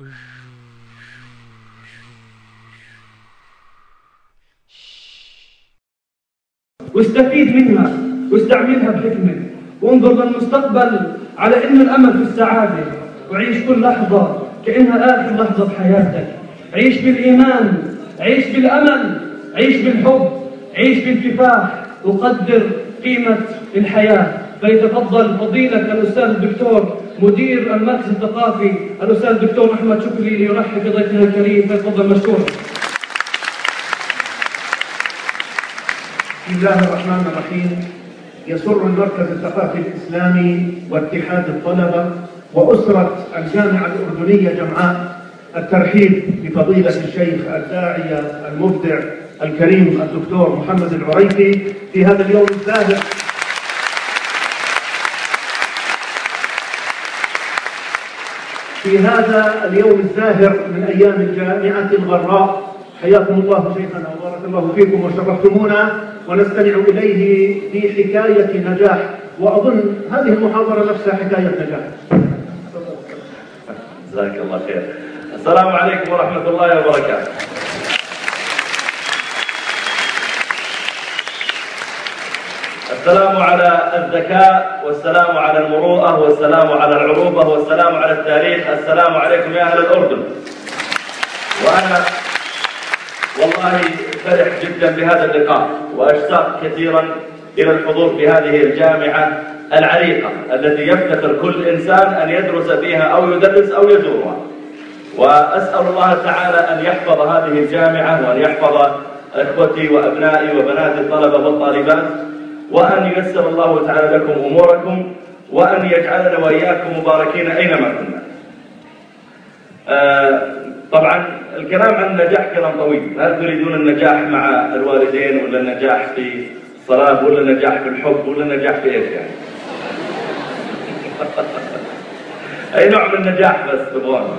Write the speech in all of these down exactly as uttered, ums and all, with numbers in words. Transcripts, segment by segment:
واستفيد منها واستعملها بحكمة، وانظر للمستقبل على إنه الأمل في السعادة، وعيش كل لحظة كأنها آخر لحظة بحياتك. عيش بالإيمان، عيش بالأمل، عيش بالحب، عيش بالكفاح، وقدر قيمة الحياة. فيتفضل فضيلة الأستاذ الدكتور مدير المركز الثقافي الأستاذ الدكتور محمد شكري ليرحب بضيفنا الكريم، فيتفضل مشكورا. بسم الله الرحمن الرحيم. يسر المركز الثقافي الإسلامي واتحاد الطلبة وأسرة الجامعة الأردنية جمعاء الترحيب بفضيلة الشيخ الداعية المبدع الكريم الدكتور محمد العريفي في هذا اليوم الزاهر في هذا اليوم الزاهر من أيام الجامعة الغراء. حياكم الله شيخنا وبارك الله فيكم وشرفتمونا، ونستمع إليه في حكاية نجاح، وأظن هذه المحاضرة نفسها حكاية نجاح. جزاك الله خير. السلام عليكم ورحمة الله وبركاته. السلام على الذكاء، والسلام على المروءة، والسلام على العروبة، والسلام على التاريخ. السلام عليكم يا أهل الأردن. وأنا والله فرح جدا بهذا اللقاء، وأشتاق كثيرا إلى الحضور في هذه الجامعة العريقة التي يفتخر كل إنسان أن يدرس فيها أو يدرس أو يزورها. وأسأل الله تعالى أن يحفظ هذه الجامعة، وأن يحفظ إخوتي وأبنائي وبنات الطلبة والطالبات، وأن ييسر الله تعالى لكم أموركم، وأن يجعلنا وإياكم مباركين أينما كنا. آه طبعا الكلام عن النجاح كلام طويل. هل تريدون النجاح مع الوالدين، ولا النجاح في الصلاة، ولا النجاح في الحب، ولا النجاح في إيش يعني؟ أي نوع من النجاح بس تبغون؟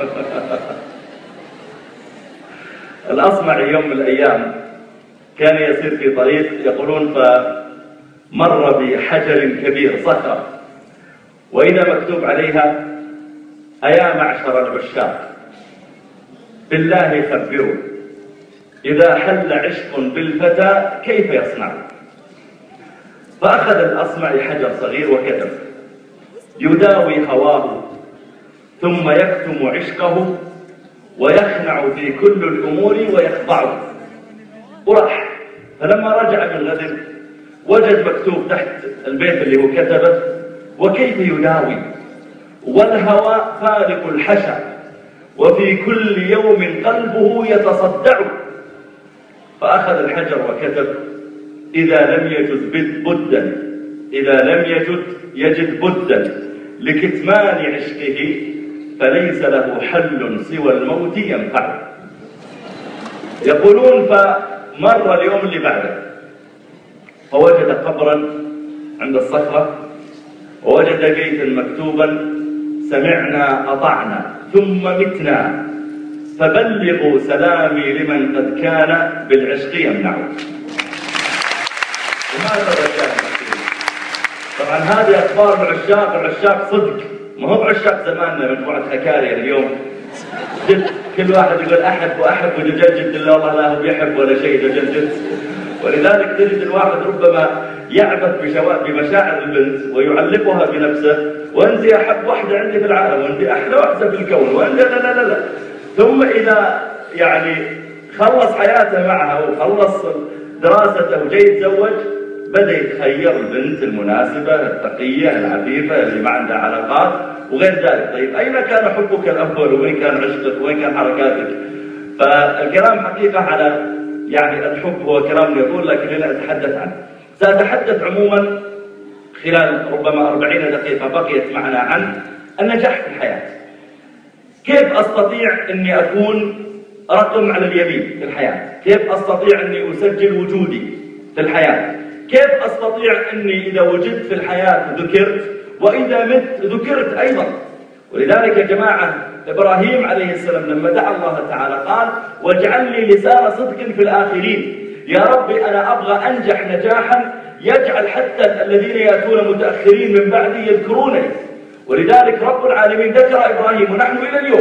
الأصمعي يوم من الأيام كان يسير في طريق، يقولون فمر بحجر كبير صخرة، وإذا مكتوب عليها: أيا معشر العشاق بالله خبروا إذا حل عشق بالفتى كيف يصنع؟ فأخذ الأصمعي حجر صغير وكتب: يداوي هواه ثم يكتم عشقه ويخنع في كل الأمور ويخضعه. وراح. فلما رجع من غد وجد مكتوب تحت البيت اللي هو كتبه: وكيف يداوي والهوى فارق الحشا وفي كل يوم قلبه يتصدع. فأخذ الحجر وكتب: إذا لم يجد بدا إذا لم يجد يجد بدا لكتمان عشقه فليس له حل سوى الموت ينفعه. يقولون فمر اليوم اللي بعده فوجد قبرا عند الصخرة، ووجد بيتا مكتوبا: سمعنا أطعنا ثم متنا فبلغوا سلامي لمن قد كان بالعشق يمنع. وماذا الرجال المسكين؟ طبعا هذه أخبار العشاق. العشاق صدق، ما هو بعشاق زماننا مجموعة حكاية اليوم جد كل واحد يقول أحب وأحب وجد الله والله لا هو بيحب ولا شيء جد جد. ولذلك تجد الواحد ربما يعبث بمشاعر البنت ويعلقها بنفسه: وأنت أحب واحدة عندي في العالم، وأنت أحلى واحدة في الكون، وأنت لا لا لا لا. ثم إذا يعني خلص حياته معها وخلص دراسته وجاي يتزوج، بدأ يتخير البنت المناسبة التقية العفيفة اللي ما عندها علاقات وغير ذلك. طيب أين كان حبك الأول، وين كان عشقك، وين كان حركاتك؟ فالكلام حقيقة على يعني الحب هو كلام يطول، لكن لن أتحدث عنه. سأتحدث عموما خلال ربما أربعين دقيقة بقيت معنا عن النجاح في الحياة. كيف أستطيع أني أكون رقم على اليمين في الحياة؟ كيف أستطيع أني أسجل وجودي في الحياة؟ كيف أستطيع أني إذا وجدت في الحياة ذكرت، وإذا مت ذكرت أيضا؟ ولذلك يا جماعة إبراهيم عليه السلام لما دعا الله تعالى قال: واجعل لي لسان صدق في الآخرين. يا ربي أنا أبغى أنجح نجاحا يجعل حتى الذين يأتون متأخرين من بعدي يذكرونني. ولذلك رب العالمين ذكر إبراهيم، ونحن إلى اليوم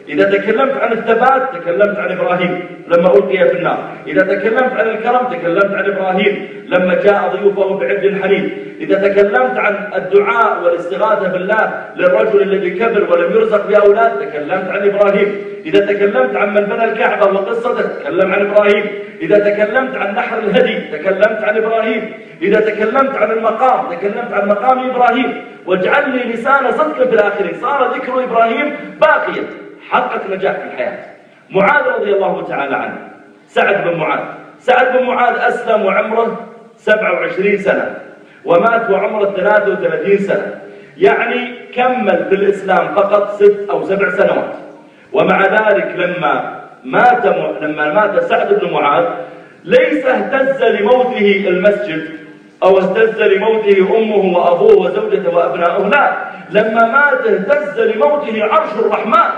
إذا تكلمت عن الثبات تكلمت عن إبراهيم لما ألقي في النار. إذا تكلمت عن الكرم تكلمت عن إبراهيم لما جاء ضيوفه بعبد حنيف. إذا تكلمت عن الدعاء والاستغاثة بالله للرجل الذي كبر ولم يرزق بأولاد تكلمت عن إبراهيم. إذا تكلمت عن من بنى الكعبة وقصته تكلم عن إبراهيم. إذا تكلمت عن نحر الهدي تكلمت عن إبراهيم. إذا تكلمت عن المقام تكلمت عن مقام إبراهيم. واجعل لي لسان صدق في الآخرين. صار ذكر إبراهيم باقيا، حقق نجاح في الحياة. معاذ رضي الله تعالى عنه، سعد بن معاذ سعد بن معاذ أسلم وعمره سبعة وعشرين سنة ومات وعمره ثلاثة وثلاثين سنة، يعني كمل في الإسلام فقط ست أو سبع سنوات. ومع ذلك لما مات لما مات سعد بن معاذ ليس اهتز لموته المسجد أو اهتز لموته أمه وأبوه وزوجته وأبناؤه، لا، لما مات اهتز لموته عرش الرحمن.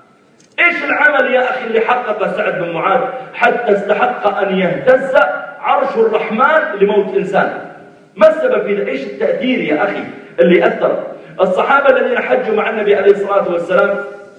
إيش العمل يا أخي اللي حقق سعد بن معاذ حتى استحق أن يهتز عرش الرحمن لموت إنسان؟ ما السبب في ذلك؟ إيش التأثير يا أخي اللي أثر؟ الصحابة الذين حجوا مع النبي عليه الصلاة والسلام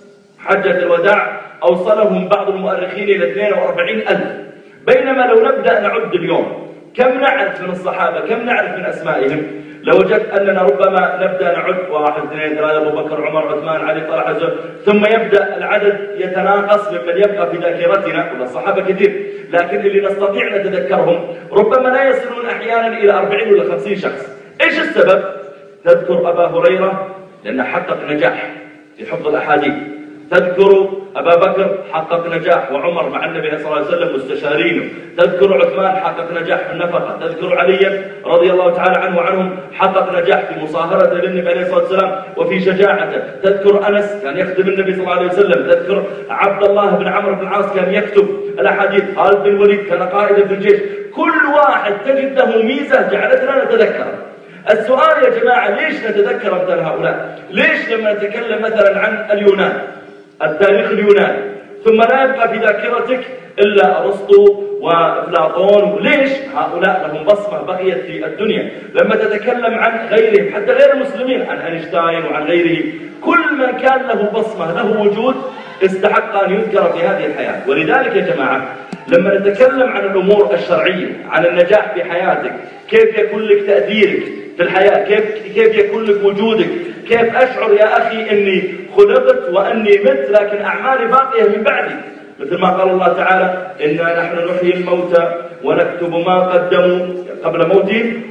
حجة الوداع أوصلهم بعض المؤرخين إلى اثنين وأربعين ألف، بينما لو نبدأ نعد اليوم كم نعرف من الصحابة، كم نعرف من أسمائهم، لوجدت أننا ربما نبدأ نعد واحد اثنين ثلاثة أبو بكر عمر عثمان علي طلحة زهير، ثم يبدأ العدد يتناقص ممن يبقى في ذاكرتنا، والصحابة كثير، لكن اللي نستطيع نتذكرهم ربما لا يصلون أحيانا إلى أربعين ولا خمسين شخص. إيش السبب؟ تذكر أبا هريرة لأنه حقق نجاح في حفظ الأحاديث، تذكر أبا بكر حقق نجاح وعمر مع النبي صلى الله عليه وسلم مستشارينه، تذكر عثمان حقق نجاح في النفقة، تذكر علي رضي الله تعالى عنه وعنهم حقق نجاح في مصاهرته للنبي عليه الصلاة والسلام وفي شجاعته، تذكر أنس كان يخدم النبي صلى الله عليه وسلم، تذكر عبد الله بن عمرو بن العاص كان يكتب الأحاديث، خالد بن الوليد كان قائدا في الجيش. كل واحد تجد له ميزة جعلتنا نتذكره. السؤال يا جماعة، ليش نتذكر مثل هؤلاء؟ ليش لما نتكلم مثلا عن اليونان، التاريخ اليوناني، ثم لا يبقى في ذاكرتك إلا أرسطو وأفلاطون؟ ليش؟ هؤلاء لهم بصمة بقيت في الدنيا. لما تتكلم عن غيرهم حتى غير المسلمين، عن أينشتاين وعن غيره، كل من كان له بصمة له وجود استحق أن يذكر في هذه الحياة. ولذلك يا جماعة لما نتكلم عن الأمور الشرعية، عن النجاح في حياتك، كيف يكون لك تأثيرك في الحياة، كيف كيف يكون لك وجودك، كيف أشعر يا أخي أني خلقت وأني مت لكن أعمالي باقية من بعدي، مثل ما قال الله تعالى: إنا نحن نحيي الموتى ونكتب ما قدموا قبل موتهم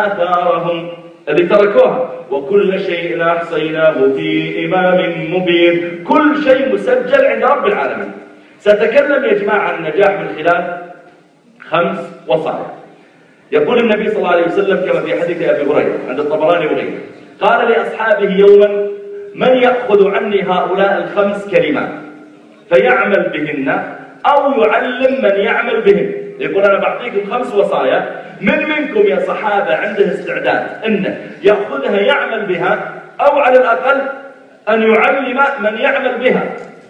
وآثارهم اللي تركوها، وكل شيء أحصيناه في إمام مبين. كل شيء مسجل عند رب العالمين. سأتكلم يا جماعة عن النجاح من خلال خمس وصايا. يقول النبي صلى الله عليه وسلم كما في حديث أبي هريرة عند الطبراني وغيره، قال لأصحابه يوما: من يأخذ عني هؤلاء الخمس كلمات فيعمل بهن أو يعلم من يعمل بهن؟ يقول أنا بعطيكم خمس وصايا، من منكم يا صحابة عنده استعداد أنه يأخذها يعمل بها أو على الأقل أن يعلم من يعمل بها؟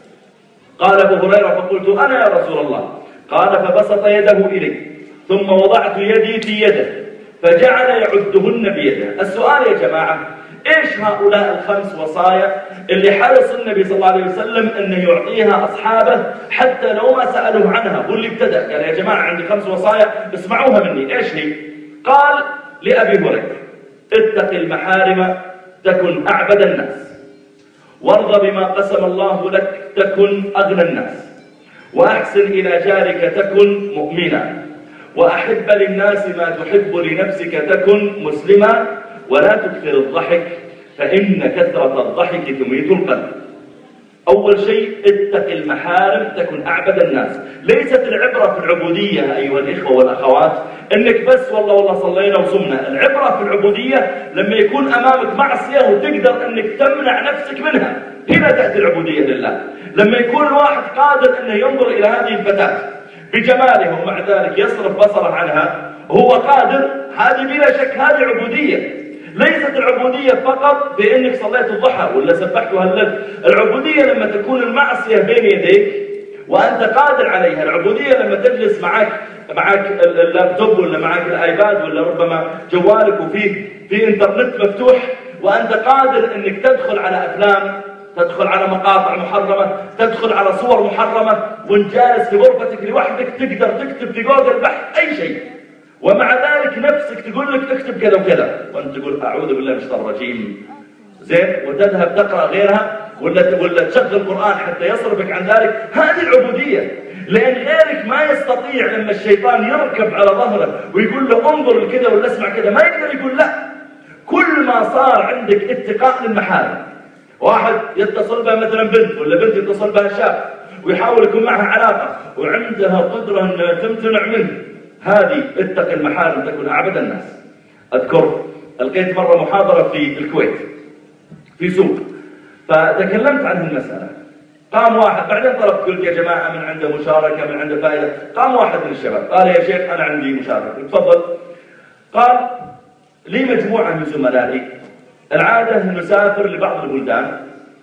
قال أبو هريرة: فقلت أنا يا رسول الله. قال: فبسط يده إلي ثم وضعت يدي في يده فجعل يعدهن بيده. السؤال يا جماعة، إيش هؤلاء الخمس وصايا اللي حرص النبي صلى الله عليه وسلم أنه يعطيها أصحابه حتى لو ما سألوه عنها؟ هو اللي ابتدأ قال: يا جماعة عندي خمس وصايا اسمعوها مني. إيش هي؟ قال لأبي هريرة: اتق المحارم تكن أعبد الناس، وارض بما قسم الله لك تكن أغنى الناس، وأحسن إلى جارك تكن مؤمنا، وأحب للناس ما تحب لنفسك تكن مسلما، ولا تكثر الضحك فإن كثرة الضحك تميت القلب. أول شيء اتق المحارم تكن أعبد الناس. ليست العبرة في العبودية أيها الإخوة والأخوات إنك بس والله والله صلينا وصمنا. العبرة في العبودية لما يكون أمامك معصية وتقدر أنك تمنع نفسك منها، هنا تأتي العبودية لله. لما يكون الواحد قادر أنه ينظر إلى هذه الفتاة بجمالها ومع ذلك يصرف بصره عنها، هو قادر، هذه بلا شك هذه عبودية. ليست العبودية فقط بأنك صليت الضحى ولا سبحت وهللت. العبودية لما تكون المعصية بين يديك وأنت قادر عليها. العبودية لما تجلس معك معك اللابتوب ولا معك الآيباد ولا ربما جوالك وفيه في إنترنت مفتوح وأنت قادر أنك تدخل على أفلام تدخل على مقاطع محرمة، تدخل على صور محرمة، وانت جالس في غرفتك لوحدك تقدر تكتب في جوجل بحث أي شيء، ومع ذلك نفسك تقول لك اكتب كذا وكذا، وانت تقول أعوذ بالله من الشيطان الرجيم، زين، وتذهب تقرأ غيرها ولا ولا تشغل قرآن حتى يصرفك عن ذلك. هذه العبودية، لأن غيرك ما يستطيع لما الشيطان يركب على ظهره ويقول له انظر لكذا ولا اسمع كذا، ما يقدر يقول لا. كل ما صار عندك اتقاء للمحارم، واحد يتصل بها مثلا بنت ولا بنت يتصل بها شاب ويحاول يكون معها علاقة وعندها قدرة أن تمتنع منه، هذه اتق المحارم تكون أعبد الناس. أذكر لقيت مرة محاضرة في الكويت في سوق، فتكلمت عن المسألة. قام واحد، بعدين طلبت قلت يا جماعة من عنده مشاركة، من عنده فائدة. قام واحد من الشباب قال يا شيخ أنا عندي مشاركة. تفضل. قال لي مجموعة من زملائي العادة أن نسافر لبعض البلدان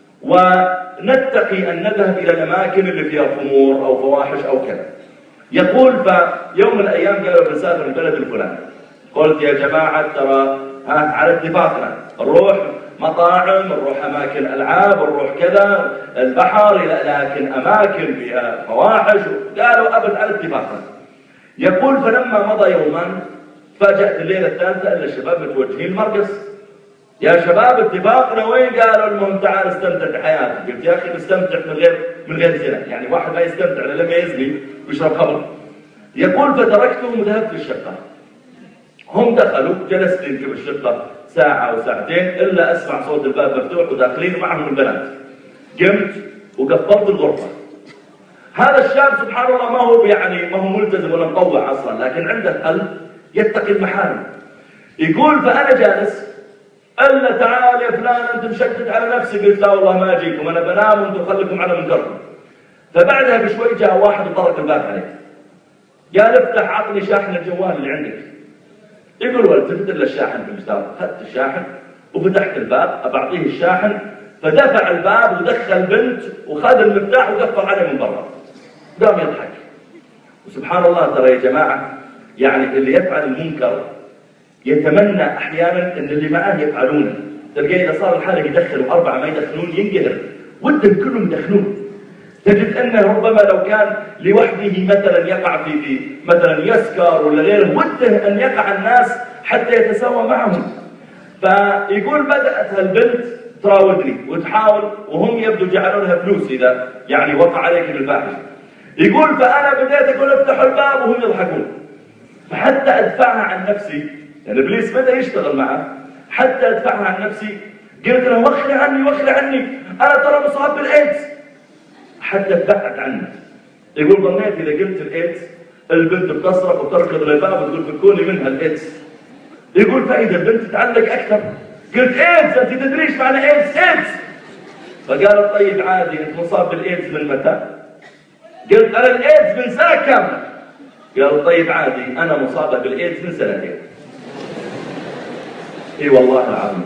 ونتقي أن نذهب إلى الأماكن اللي فيها خمور أو فواحش أو كذا. يقول فيوم من الأيام قالوا بنسافر البلد الفلاني. قلت يا جماعة ترى ها على اتفاقنا، نروح مطاعم، نروح أماكن ألعاب، نروح كذا البحر، لكن أماكن فيها فواحش. قالوا أبد على اتفاقنا. يقول فلما مضى يوما فاجأت الليلة الثالثة أن الشباب متوجهين المرقص. يا شباب اتفاقنا وين؟ قالوا المهم تعال استمتع بحياتك. قلت يا أخي نستمتع من غير من غير زنا، يعني واحد ما يستمتع إلا لما يزني ويشرب خمر. يقول فتركتهم وذهبت للشقة. هم دخلوا، جلست يمكن بالشقة ساعة أو ساعتين إلا أسمع صوت الباب مفتوح وداخلين معهم البنات. قمت وقفلت الغرفة. هذا الشاب سبحان الله ما هو يعني ما هو ملتزم ولا مطوع أصلا، لكن عنده قلب يتقي المحارم. يقول فأنا جالس إلا تعال يا فلان أنت مشدد على نفسي. قلت لا والله ما أجيكم، أنا بنام وأنتم خليكم على منكركم. فبعدها بشوي جاء واحد وطرق الباب عليه. قال افتح عطني شاحن الجوال اللي عندك. يقول والتفت إلا الشاحن في المستوى. أخذت الشاحن وفتحت الباب أبعطيه الشاحن، فدفع الباب ودخل بنت وخذ المفتاح وقفل عليه من برا. قام يضحك. وسبحان الله ترى يا جماعة يعني اللي يفعل المنكر يتمنى أحيانا أن اللي معاه يفعلونه. تلقاه إذا صار الحالة يدخلوا أربعة ما يدخلون ينقهر، ودهم كلهم يدخلون. تجد أنه ربما لو كان لوحده مثلا يقع في في مثلا يسكر ولا غيره، وده أن يقع الناس حتى يتساوى معهم. فيقول بدأت هالبنت تراودني وتحاول، وهم يبدو جعلوا لها فلوس إذا يعني وقع عليك بالفاحشة. يقول فأنا بديت أقول افتحوا الباب وهم يضحكون، فحتى أدفعها عن نفسي، يعني إبليس بدأ يشتغل معه، حتى أدفعها عن نفسي قلت له وخلي عني وخلي عني أنا ترى مصاب بالإيدز، حتى ابتعد عنه. يقول ظنيت إذا قلت الإيدز البنت بتصرخ وتركض للباب وتقول فكوني منها الإيدز. يقول فإذا البنت تتعلق أكثر. قلت إيدز أنت تدريش معنى إيدز؟ إيدز. فقالت طيب عادي أنت مصاب بالإيدز من متى؟ قلت أنا الإيدز من سنة كاملة. قال طيب عادي أنا مصابة بالإيدز من سنتين. إي والله العظيم.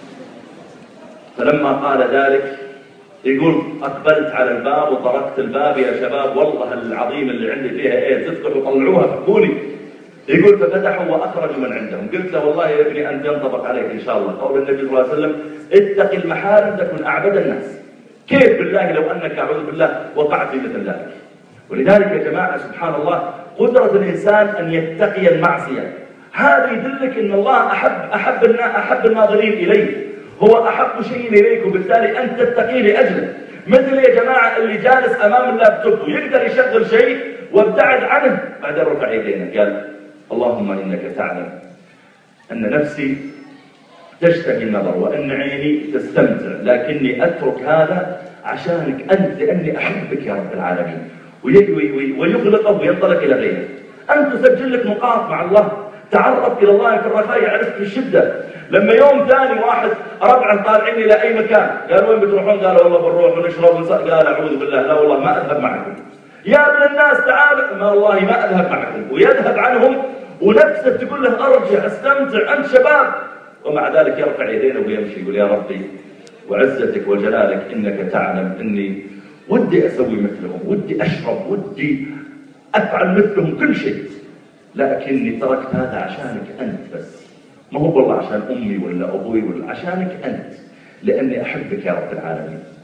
فلما قال ذلك يقول أقبلت على الباب وطرقت الباب يا شباب والله العظيم اللي عندي فيها إيدز افتحوا طلعوها فكوني. يقول ففتحوا وأخرجوا من عندهم. قلت له والله يا ابني أنت ينطبق عليك إن شاء الله قول النبي صلى الله عليه وسلم اتق المحارم تكن أعبد الناس. كيف بالله لو أنك أعوذ بالله وقعت في مثل ذلك. ولذلك يا جماعة سبحان الله قدرة الإنسان أن يتقي المعصية هذا يدلك أن الله أحب أحب أحب الناظرين إليه، هو أحب شيء إليك، وبالتالي أنت تتقي لأجله. مثل يا جماعة اللي جالس أمام اللابتوب ويقدر يشغل شيء وابتعد عنه بعدين رفع يدينه قال اللهم إنك تعلم أن نفسي تشتهي النظر وأن عيني تستمتع، لكني أترك هذا عشانك أنت لأني أحبك يا رب العالمين. ويغلقه وينطلق إلى غيره. أنت تسجل لك نقاط مع الله، تعرف إلى الله في الرخاء يعرفك في الشدة. لما يوم ثاني واحد ربعا طالعين إلى أي مكان قال وين بتروحون؟ قالوا والله بنروح ونشرب ونسأل. قال أعوذ بالله لا والله ما أذهب معكم. يا ابن الناس تعال. ما والله ما أذهب معكم. ويذهب عنهم ونفسه تقول له أرجع استمتع أنت شباب، ومع ذلك يرفع يدينه ويمشي يقول يا ربي وعزتك وجلالك إنك تعلم إني ودي أسوي مثلهم، ودي أشرب، ودي أفعل مثلهم كل شيء، لكني تركت هذا عشانك أنت بس، ما هو والله عشان أمي ولا أبوي ولا عشانك أنت، لأني أحبك يا رب العالمين.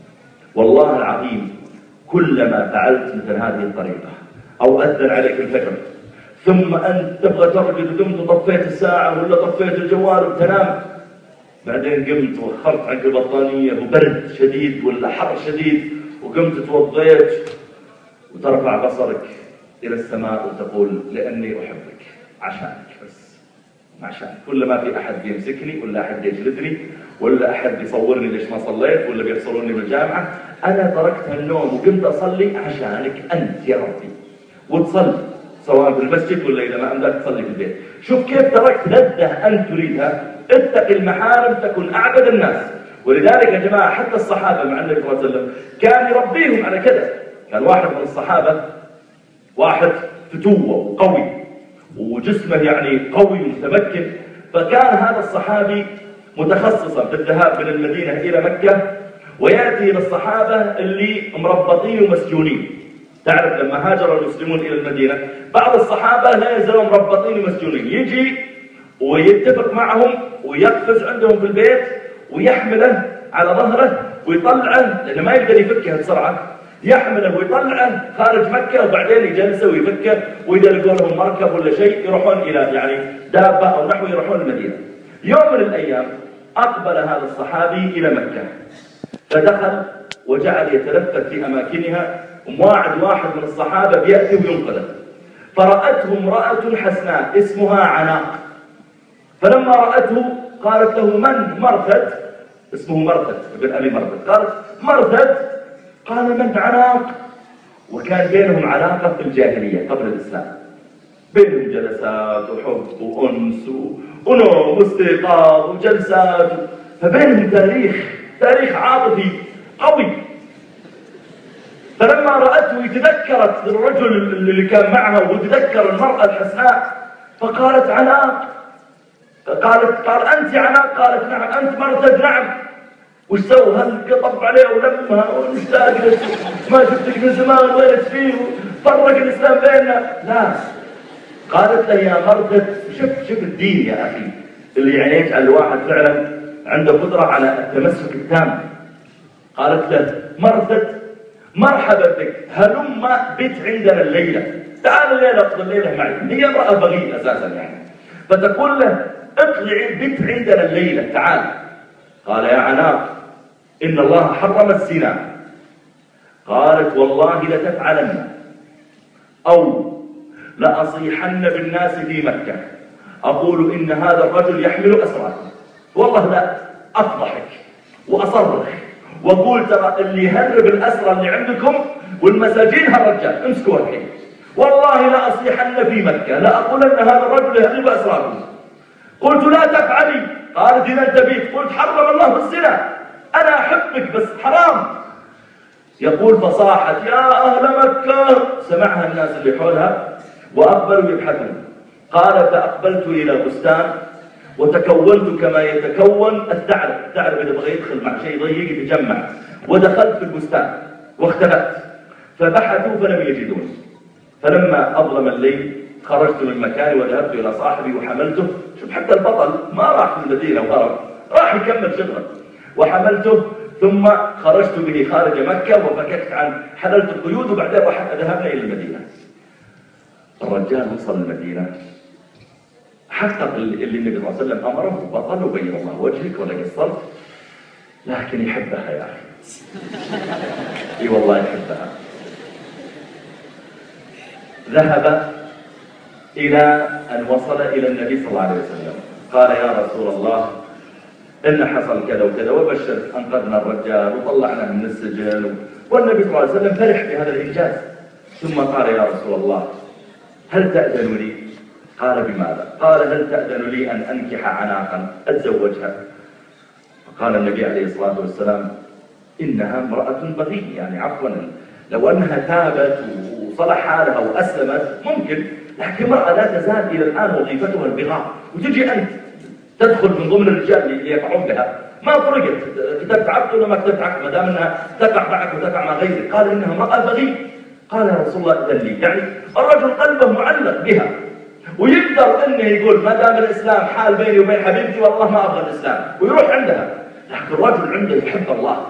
والله العظيم كلما فعلت مثل هذه الطريقة أو أذن عليك الفجر ثم أنت تبغى ترقد وقمت وطفيت الساعة ولا طفيت الجوال وتنام، بعدين قمت وخرت عنك البطانية وبرد شديد ولا حر شديد وقمت توضيت وترفع بصرك إلى السماء وتقول لأني أحبك عشانك بس عشان كل ما في أحد بيمسكني ولا أحد يجلدني ولا أحد بيصورني ليش ما صليت ولا بيفصلوني من الجامعة، أنا تركت النوم وقمت أصلي عشانك أنت يا ربي، وتصلي سواء في المسجد ولا إذا ما أمدك تصلي في البيت. شوف كيف تركت لذة أنت تريدها. اتق المحارم تكن أعبد الناس. ولذلك يا جماعة حتى الصحابة مع النبي صلى الله عليه وسلم كان يربيهم على كذا. كان واحد من الصحابة واحد فتوة وقوي وجسمه يعني قوي ومتمكن، فكان هذا الصحابي متخصصا في الذهاب من المدينة إلى مكة ويأتي للصحابة اللي مربطين ومسجونين. تعرف لما هاجر المسلمون إلى المدينة بعض الصحابة لا يزالون مربطين ومسجونين، يجي ويتفق معهم ويقفز عندهم في البيت ويحمله على ظهره ويطلعه لأنه ما يقدر يفكه بسرعة، يحمله ويطلعه خارج مكة وبعدين يجلسه ويفكه، وإذا لقوا لهم مركب ولا شيء يروحون إلى يعني دابة أو نحو يروحون المدينة. يوم من الأيام أقبل هذا الصحابي إلى مكة فدخل وجعل يتلفت في أماكنها ومواعد واحد من الصحابة بيأتي وينقذه، فرأته امرأة حسناء اسمها عناق، فلما رأته قالت له من؟ مرثد، اسمه مرثد ابن أبي مرثد، قالت مرثد، قال من؟ عناق. وكان بينهم علاقة في الجاهلية قبل الإسلام، بينهم جلسات وحب وأنس ونوم واستيقاظ وجلسات، فبينهم تاريخ تاريخ عاطفي قوي. فلما رأته تذكرت الرجل اللي كان معها وتذكر المرأة الحسناء فقالت عناق، قالت قال أنت عناق؟ قالت نعم. أنت مرثد؟ نعم. وش سوى؟ هل قطب عليه ولمها ومشتاق لك ما شفتك من زمان وينت فيه وفرق الإسلام بيننا؟ لا. قالت له يا مرثد شوف شوف الدين يا أخي اللي يعني يجعل الواحد فعلا عنده قدرة على التمسك التام. قالت له مرثد مرحبا بك، هلم بت عندنا الليلة، تعال الليلة اقضي الليلة معي. هي امرأة بغية أساسا يعني، فتقول له اطلعي بت عندنا الليلة تعال. قال يا عناق إن الله حرم الزنا. قالت والله لتفعلن أو لأصيحن بالناس في مكة أقول إن هذا الرجل يحمل أسرا، والله لا أفضحك وأصرخ وأقول ترى اللي يهرب الأسرى اللي عندكم والمساجين هالرجال امسكوا الحين، والله لا أصيحن في مكة لا أقول أن هذا الرجل يهرب أسراكم. قلت لا تفعلي. قالت إذا أنت بيت. قلت حرم الله الزنا، أنا أحبك بس حرام. يقول فصاحت يا أهل مكة، سمعها الناس اللي حولها وأقبلوا يبحثون. قال فأقبلت إلى بستان وتكونت كما يتكون الثعلب، الثعلب إذا بغى يدخل مع شيء ضيق يتجمع، ودخلت في البستان واختبأت فبحثوا فلم يجدون. فلما أظلم الليل خرجت من مكاني وذهبت إلى صاحبي وحملته. شوف حتى البطل ما راح في المدينة وهرب، راح يكمل شغله وحملته، ثم خرجت به خارج مكة وفككت عن حللت القيود، وبعدين ذهبنا إلى المدينة. الرجال وصل المدينة حقق اللي النبي صلى الله عليه وسلم أمره وبطل وبين الله وجهك ولا قصرت، لكن يحبها يا أخي. اي والله يحبها. ذهب إلى أن وصل إلى النبي صلى الله عليه وسلم، قال يا رسول الله إن حصل كذا وكذا، وبشر أنقذنا الرجال وطلعناه من السجن، والنبي صلى الله عليه وسلم فرح بهذا الإنجاز. ثم قال يا رسول الله هل تأذن لي؟ قال بماذا؟ قال هل تأذن لي أن أنكح عناقا أتزوجها؟ فقال النبي عليه الصلاة والسلام إنها امرأة بغية، يعني عفوا لو أنها تابت وصلح حالها وأسلمت ممكن، لكن امرأة لا تزال إلى الآن وظيفتها البغاء، وتجي أنت تدخل من ضمن الرجال اللي يقعون بها، ما فرقت كتبت عقد ولا ما كتبت عقد ما دام انها تقع معك وتقع مع غيرك. قال انها امرأة بغي. قال يا رسول الله اذن لي، يعني الرجل قلبه معلق بها ويقدر انه يقول ما دام الاسلام حال بيني وبين حبيبتي والله ما ابغى الاسلام ويروح عندها، لكن الرجل عنده يحب الله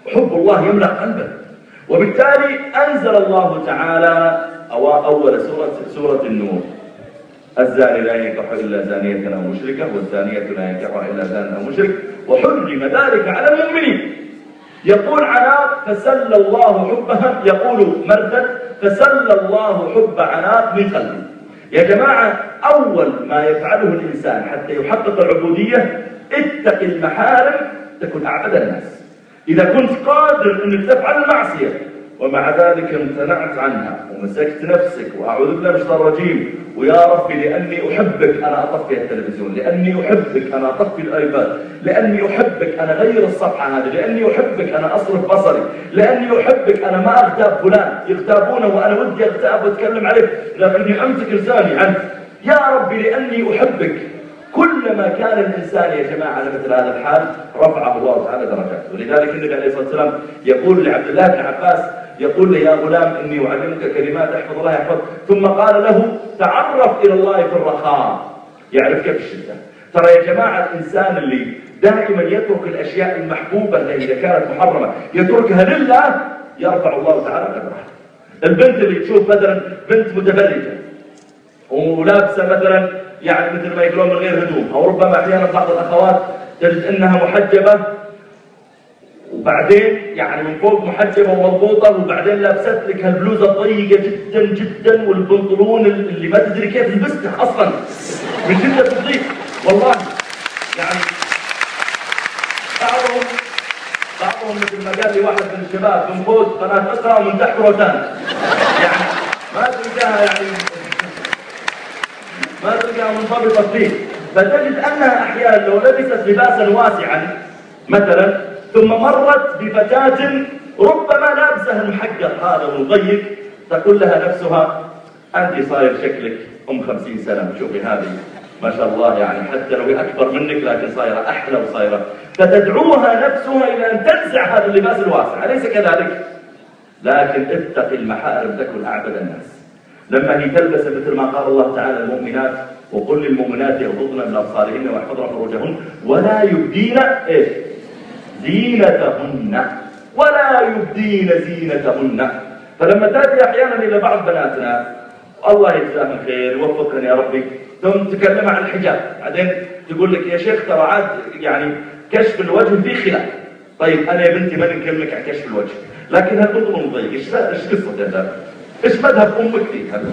وحب الله يملأ قلبه. وبالتالي أنزل الله تعالى أول سورة سورة النور: الزاني لا ينكح إلا زانية أو مشركة، والزانية لا ينكحها إلا زان أو مشرك، وحرم ذلك على المؤمنين. يقول عناق: فسل الله حبها، يقول مرثد: فسل الله حب عناق من قلبه. يا جماعة، أول ما يفعله الإنسان حتى يحقق العبودية: اتق المحارم تكن أعبد الناس. إذا كنت قادر أنك تفعل المعصية ومع ذلك امتنعت عنها ومسكت نفسك، وأعوذ بالله من الشيطان الرجيم، ويا ربي لأني أحبك أنا أطفي التلفزيون، لأني أحبك أنا أطفي الآيباد، لأني أحبك أنا أغير الصفحة هذه، لأني أحبك أنا أصرف بصري، لأني أحبك أنا ما أغتاب فلان، يغتابونه وأنا ودي أغتاب وأتكلم عليه لكني أمسك لساني عنه. يا ربي لأني أحبك. كلما كان الإنسان يا جماعة على مثل هذا الحال رفعه الله تعالى درجاته. ولذلك النبي عليه الصلاة والسلام يقول لعبد الله بن عباس، يقول له: يا غلام إني أعلمك كلمات احفظ الله يحفظ. ثم قال له: تعرف إلى الله في الرخاء يعرفك في الشدة. ترى يا جماعة الإنسان اللي دائما يترك الأشياء المحبوبة إذا كانت محرمة يتركها لله يرفع الله تعالى قدرها. البنت اللي تشوف مثلا بنت متبرجة ولابسة مثلا يعني مثل ما يقولون من غير هدوم، أو ربما أحيانا بعض الأخوات تجد أنها محجبة وبعدين يعني من فوق محجبة ومضبوطة، وبعدين لابست لك هالبلوزة الضيقة جدا جدا والبنطلون اللي ما تدري كيف لبسته أصلا من شدة الضيق. والله يعني بعضهم بعضهم مثل ما قال لي واحد من الشباب: من فوق قناة أسرة ومن تحت روتانا. يعني ما تلقاها يعني ما تلقاها منضبطة فيه. فتجد أنها أحيانا لو لبست لباسا واسعا مثلا ثم مرت بفتاة ربما لابسها المحقق هذا والضيق، تقول لها نفسها: أنت صاير شكلك أم خمسين سنة، شوفي هذه ما شاء الله يعني حتى لو أكبر منك لكن صايرة أحلى وصايرة. فتدعوها نفسها إلى أن تنزع هذا اللباس الواسع، أليس كذلك؟ لكن اتق المحارم تكن أعبد الناس. لما هي تلبس مثل ما قال الله تعالى المؤمنات: وقل للمؤمنات يغضضن من أبصارهن ويحفظن فروجهن ولا يبدين إيه؟ زينتهن، ولا يبدين زينتهن. فلما تأتي أحيانا إلى بعض بناتنا الله يجزاهم خير يوفقنا يا ربي، ثم تكلم عن الحجاب، بعدين تقول لك: يا شيخ ترى عاد يعني كشف الوجه في خلاف. طيب أنا يا بنتي ما نكلمك عن كشف الوجه، لكن هالبنطلون ضيق إيش إيش قصة هذا؟ إيش مذهب أمك فيه هذا؟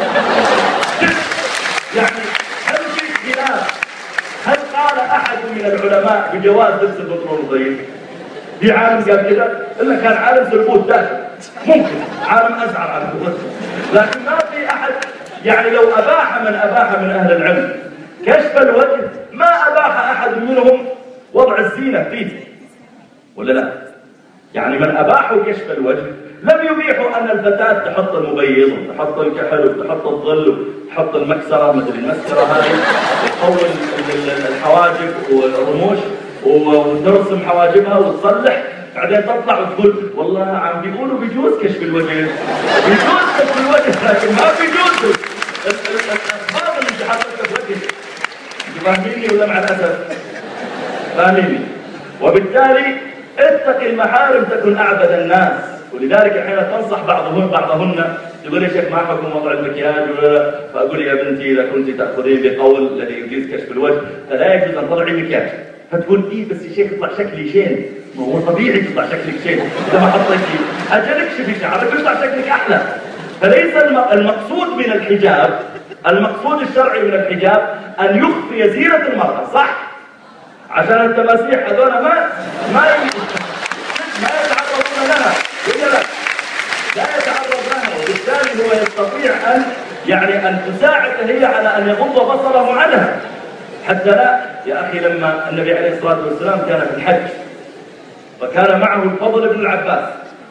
يعني هل في خلاف؟ هل قال أحد من العلماء بجواز لبس البنطلون الضيق؟ في عالم قال كذا؟ إلا كان عالم سلبوت داخل، ممكن عالم أزعر على قدرته، لكن ما في أحد. يعني لو أباح من أباح من أهل العلم كشف الوجه ما أباح أحد منهم وضع الزينة فيه، ولا لا؟ يعني من أباحوا كشف الوجه لم يبيحوا أن الفتاة تحط المبيض وتحط الكحل وتحط الظل وتحط المكسرة مثل المسكرة هذه وتطول الحواجب والرموش وترسم حواجبها وتصلح، بعدين تطلع وتقول: والله عم بيقولوا بيجوز كشف الوجه. بيجوز كشف الوجه لكن ما بيجوز الأسباب اللي حطتها في وجهك. فاهميني ولا مع الأسف؟ فاهميني. وبالتالي اتق المحارم تكن أعبد الناس. ولذلك احيانا تنصح بعضهن بعضهن تقول: يا شيخ ما حكم وضع المكياج؟ فاقول: يا بنتي اذا كنت تاخذين بقول الذي يجيز كشف الوجه فلا يجوز ان تضعي المكياج. فتقول: ايه بس يا شيخ يطلع شكلي شين. ما هو طبيعي تطلع شكلك شين اذا ما حطيتي، اجل اكشفي شعرك يطلع شكلك احلى. فليس المقصود من الحجاب، المقصود الشرعي من الحجاب ان يخفي زينه المراه، صح؟ عشان التماسيح هذول ما ما ما يتعرضون لها، ولا لا؟ لا يتعرض لها، وبالتالي هو يستطيع ان يعني ان تساعد هي على ان يغض بصره عنها. حتى لا يا اخي، لما النبي عليه الصلاه والسلام كان في الحج وكان معه الفضل بن العباس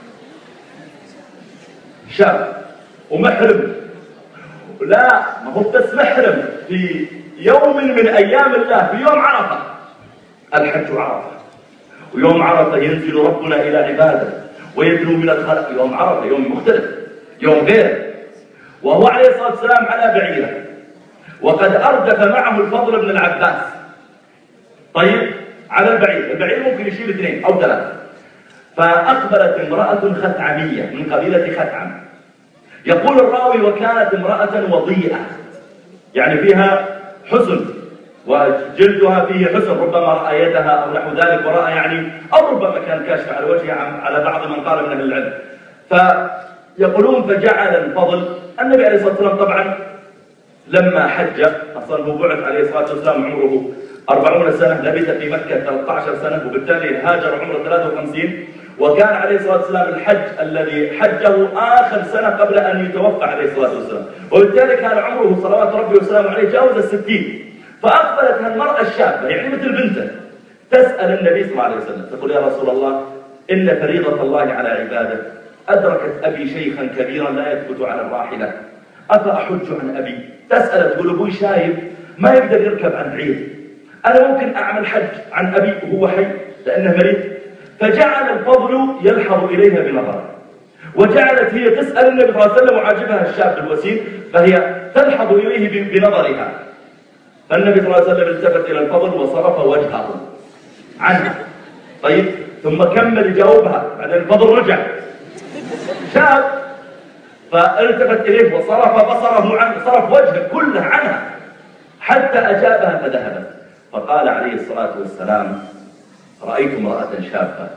شاب ومحرم، لا ما هو بس محرم، في يوم من ايام الله في يوم عرفه، الحج عرفه، ويوم عرفه ينزل ربنا الى عباده ويدنو من الخلق. يوم عرفه يوم مختلف، يوم غير، وهو عليه الصلاه والسلام على بعيره وقد اردف معه الفضل بن العباس. طيب على البعير، البعير ممكن يشيل اثنين او ثلاثه. فأقبلت امرأة خثعمية من قبيلة خثعم. يقول الراوي وكانت امرأة وضيئة، يعني فيها حسن وجلدها فيه حسن، ربما رأى يدها أو نحو ذلك ورأى يعني، أو ربما كان كاشف على وجهها على بعض من قال من أهل العلم. فيقولون فجعل الفضل النبي عليه الصلاة والسلام طبعا لما حج، أصلا هو بعث عليه الصلاة والسلام عمره أربعون سنة، لبث في مكة ثلاثة عشر سنة، وبالتالي هاجر عمره ثلاثة وخمسين، وكان عليه الصلاة والسلام الحج الذي حجه آخر سنة قبل أن يتوفى عليه الصلاة والسلام، وبالتالي كان عمره صلوات ربي وسلامه عليه جاوز الستين. فأقبلت هالمرأة الشابة يعني مثل بنته تسأل النبي صلى الله عليه وسلم، تقول يا رسول الله إن فريضة الله على عباده أدركت أبي شيخا كبيرا لا يثبت على الراحلة أفأحج عن أبي. تسأل تقول أبوي شايب ما يقدر يركب عن بعير، أنا ممكن أعمل حج عن أبي وهو حي لأنه مريض؟ فجعل الفضل يلحظ إليها بنظره، وجعلت هي تسأل النبي صلى الله عليه وسلم وعاجبها الشاب الوسيم، فهي تلحظ إليه بنظرها. فالنبي صلى الله عليه وسلم التفت إلى الفضل وصرف وجهه عنها. طيب ثم كمل يجاوبها، بعدين الفضل رجع شاب، فالتفت إليه وصرف بصره عنه، صرف وجهه كله عنها حتى أجابها فذهبت. فقال عليه الصلاة والسلام رأيت امرأة شابة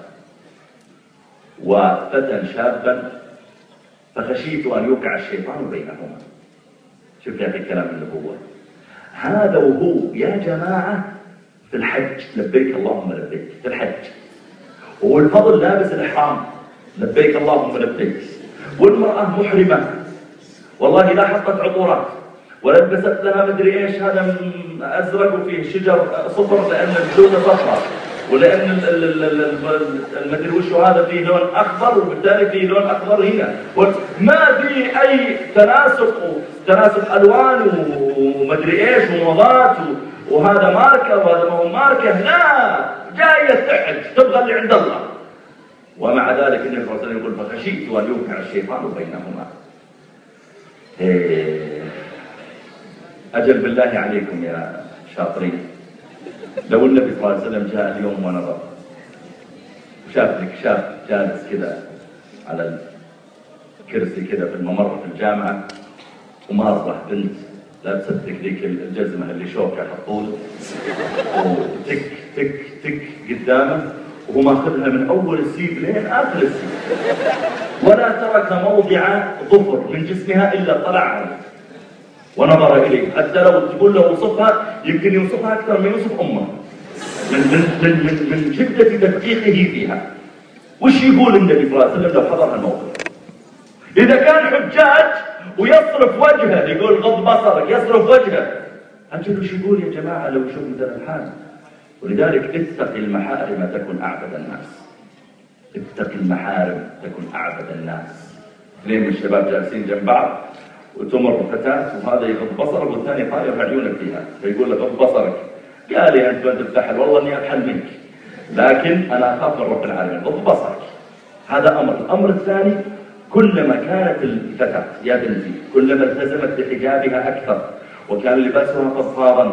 وفتى شابا فخشيت أن يوقع الشيطان بينهما. شوف يا أخي كلام النبوة هذا، وهو يا جماعة في الحج لبيك اللهم لبيك في الحج، والفضل لابس الإحرام لبيك اللهم لبيك، والمرأة محرمة والله لا حطت عطورات ولبست لها مدري ايش هذا ازرق وفيه شجر صفر لان الجوده صفراء، ولان المدري وش هذا فيه لون اخضر وبالتالي فيه لون اخضر هنا، ما في اي تناسق تناسق الوان ومدري ايش وموضات وهذا ماركه وهذا ما هو ماركه، لا جايه تحج تبغى اللي عند الله. ومع ذلك النبي صلى الله عليه وسلم يقول فخشيت ان يوقع الشيطان بينهما. إيه أجل بالله عليكم يا شاطرين، لو النبي صلى الله عليه وسلم جاء اليوم ونظر وشاف لك شاب جالس كذا على الكرسي كذا في الممر في الجامعة ومارة بنت لابسة لك ذيك الجزمة اللي شوكة حطول وتك تك تك قدامه وهو ماخذها من أول السيب لين آخر السيب ولا ترك موضع ظفر من جسمها إلا طلع عنه ونظر إليه، حتى لو تقول له وصفها يمكن يوصفها أكثر من يوصف أمه من من من من, من شدة تدقيقه فيها. وش يقول النبي صلى الله عليه وسلم لو حضر الموقف؟ إذا كان حجاج ويصرف وجهه يقول غض بصرك يصرف وجهه، أجل وش يقول يا جماعة لو شوف مثل الحال؟ ولذلك اتق المحارم تكن أعبد الناس، اتق المحارم تكن أعبد الناس. اثنين من الشباب جالسين جنب بعض وتمر فتاة وهذا يغض بصرك والثاني طاير عيونك فيها، فيقول له غض بصرك، قال لي أنت بنت الفحل والله إني أفحل منك لكن أنا أخاف من رب العالمين، غض بصرك. هذا أمر. الأمر الثاني كلما كانت الفتاة يا بنتي كلما التزمت بحجابها أكثر وكان لباسها فضفاضا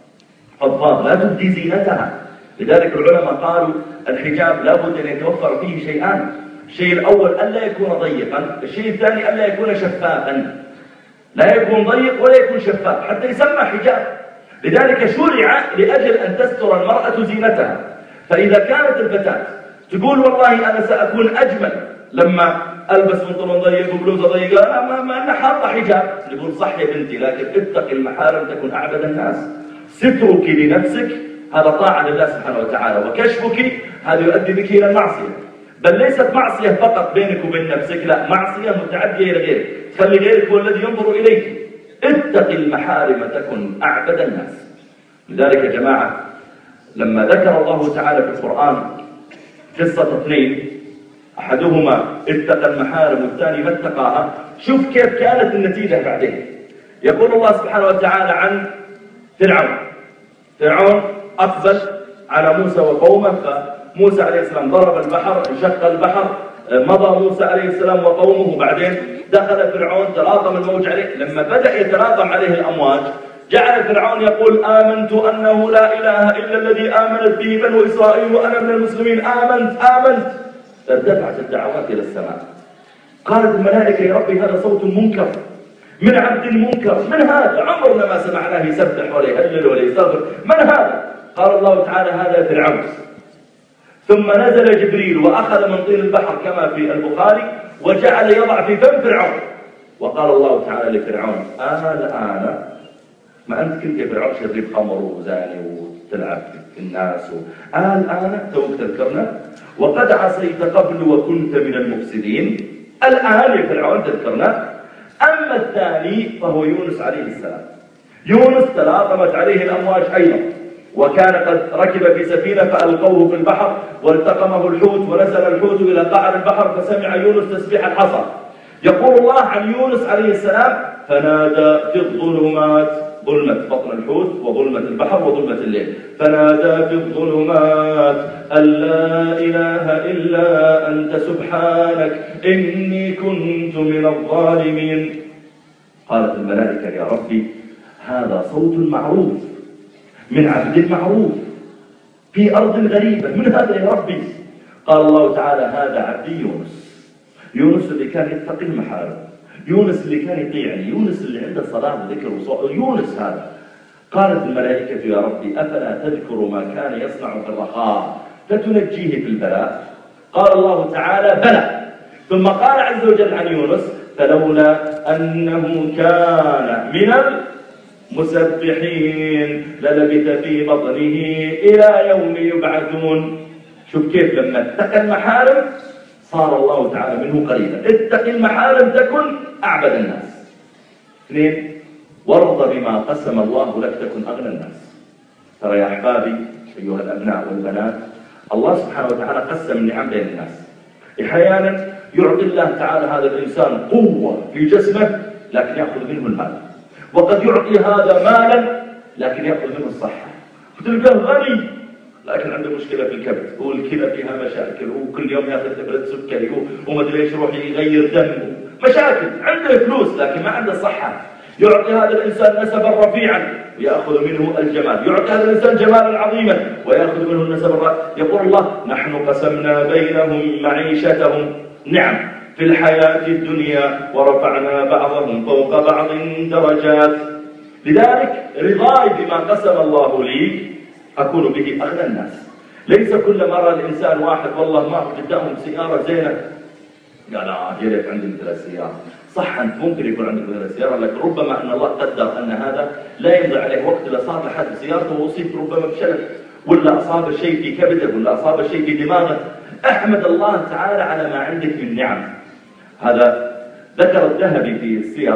فضفاض لا تبدي زينتها. لذلك العلماء قالوا الحجاب لابد أن يتوفر فيه شيئان، الشيء الأول ألا يكون ضيقا، الشيء الثاني ألا يكون شفافا، لا يكون ضيق ولا يكون شفاف حتى يسمى حجاب. لذلك شرع لأجل أن تستر المرأة زينتها. فإذا كانت الفتاة تقول والله أنا سأكون أجمل لما ألبس بنطلون ضيق وبلوزة ضيقة ما ما أنا حاطة حجاب، نقول صح يا بنتي لكن اتق المحارم تكن أعبد الناس. سترك لنفسك هذا طاعة لله سبحانه وتعالى، وكشفك هذا يؤدي بك إلى المعصية، بل ليست معصية فقط بينك وبين نفسك، لا معصية متعدية إلى غيرك، خلي غيرك هو الذي ينظر إليك. اتق المحارم تكن أعبد الناس. لذلك يا جماعة لما ذكر الله تعالى في القرآن قصة اثنين أحدهما اتقى المحارم والثاني ما اتقاها، شوف كيف كانت النتيجة بعدين. يقول الله سبحانه وتعالى عن فرعون، فرعون أقبل على موسى وقومه، فموسى عليه السلام ضرب البحر انشق البحر، مضى موسى عليه السلام وقومه، بعدين دخل فرعون تلاطم الموج عليه. لما بدأ يتلاطم عليه الأمواج جعل فرعون يقول آمنت أنه لا إله إلا الذي آمنت به بنو إسرائيل وأنا من المسلمين، آمنت آمنت ارتفعت الدعوات إلى السماء. قالت الملائكة يا ربي هذا صوت منكر من عبد منكر، من هذا؟ عمرنا ما سمعناه يسبح ولا يهلل ولا يستغفر، من هذا؟ قال الله تعالى هذا فرعون. ثم نزل جبريل وأخذ من طين البحر كما في البخاري وجعل يضع في فم فرعون، وقال الله تعالى لفرعون آه الآن ما أنت كنت يا فرعون شريف خمر وزاني وتلعب في الناس و... آه الآن توك تذكرنا وقد عصيت قبل وكنت من المفسدين، الآن يا فرعون تذكرنا. أما الثاني فهو يونس عليه السلام. يونس تلاطمت عليه الأمواج أيضا، وكان قد ركب في سفينة فألقوه في البحر والتقمه الحوت ونزل الحوت إلى قعر البحر فسمع يونس تسبيح الحصى. يقول الله عن يونس عليه السلام فنادى في الظلمات، ظلمة بطن الحوت وظلمة البحر وظلمة الليل، فنادى في الظلمات أن لا إله إلا أنت سبحانك إني كنت من الظالمين. قالت الملائكة يا ربي هذا صوت معروف من عبد معروف في أرض غريبة، من هذا يا ربي؟ قال الله تعالى هذا عبدي يونس. يونس اللي كان يتقي المحارم، يونس اللي كان يطيعني، يونس اللي عنده صلاة وذكر وصوت، يونس هذا. قالت الملائكة يا ربي أفلا تذكر ما كان يصنع في الرخاء فتنجيه في البلاء؟ قال الله تعالى بلى. ثم قال عز وجل عن يونس فلولا أنه كان من المسبحين للبث في بطنه إلى يوم يبعثون. شوف كيف لما اتقى المحارم صار الله تعالى منه قريبا. اتق المحارم تكن أعبد الناس. اثنين وارض بما قسم الله لك تكن أغنى الناس. ترى يا أحبابي أيها الأبناء والبنات الله سبحانه وتعالى قسم النعم بين الناس. أحيانا يعطي الله تعالى هذا الإنسان قوة في جسمه لكن يأخذ منه المال، وقد يعطي هذا مالا لكن يأخذ منه الصحة. وتلقاه غني لكن عنده مشكلة في الكبد والكلى فيها مشاكل وكل يوم ياخذ تبرد سكري وما ادري ايش يروح يغير دمه، مشاكل. عنده فلوس لكن ما عنده صحة. يعطي هذا الإنسان نسبا رفيعا ويأخذ منه الجمال، يعطي هذا الإنسان جمالا عظيما ويأخذ منه النسب الرفيع. يقول الله نحن قسمنا بينهم معيشتهم نعم في الحياة الدنيا ورفعنا بعضهم فوق بعض درجات. لذلك رضاي بما قسم الله لي أكون به أغنى الناس. ليس كل مرة الإنسان واحد والله ما قدامهم سيارة زينة قال آه جريت عندي مثل السيارة. صح أنت ممكن يكون عندك مثل السيارة لكن ربما أن الله قدر أن هذا لا يمضي عليه وقت إلا صار لحد سيارته وأصيب ربما بشلل ولا أصاب شيء في كبده ولا أصاب شيء في دماغه. أحمد الله تعالى على ما عندك من نعم. هذا ذكر الذهبي في السير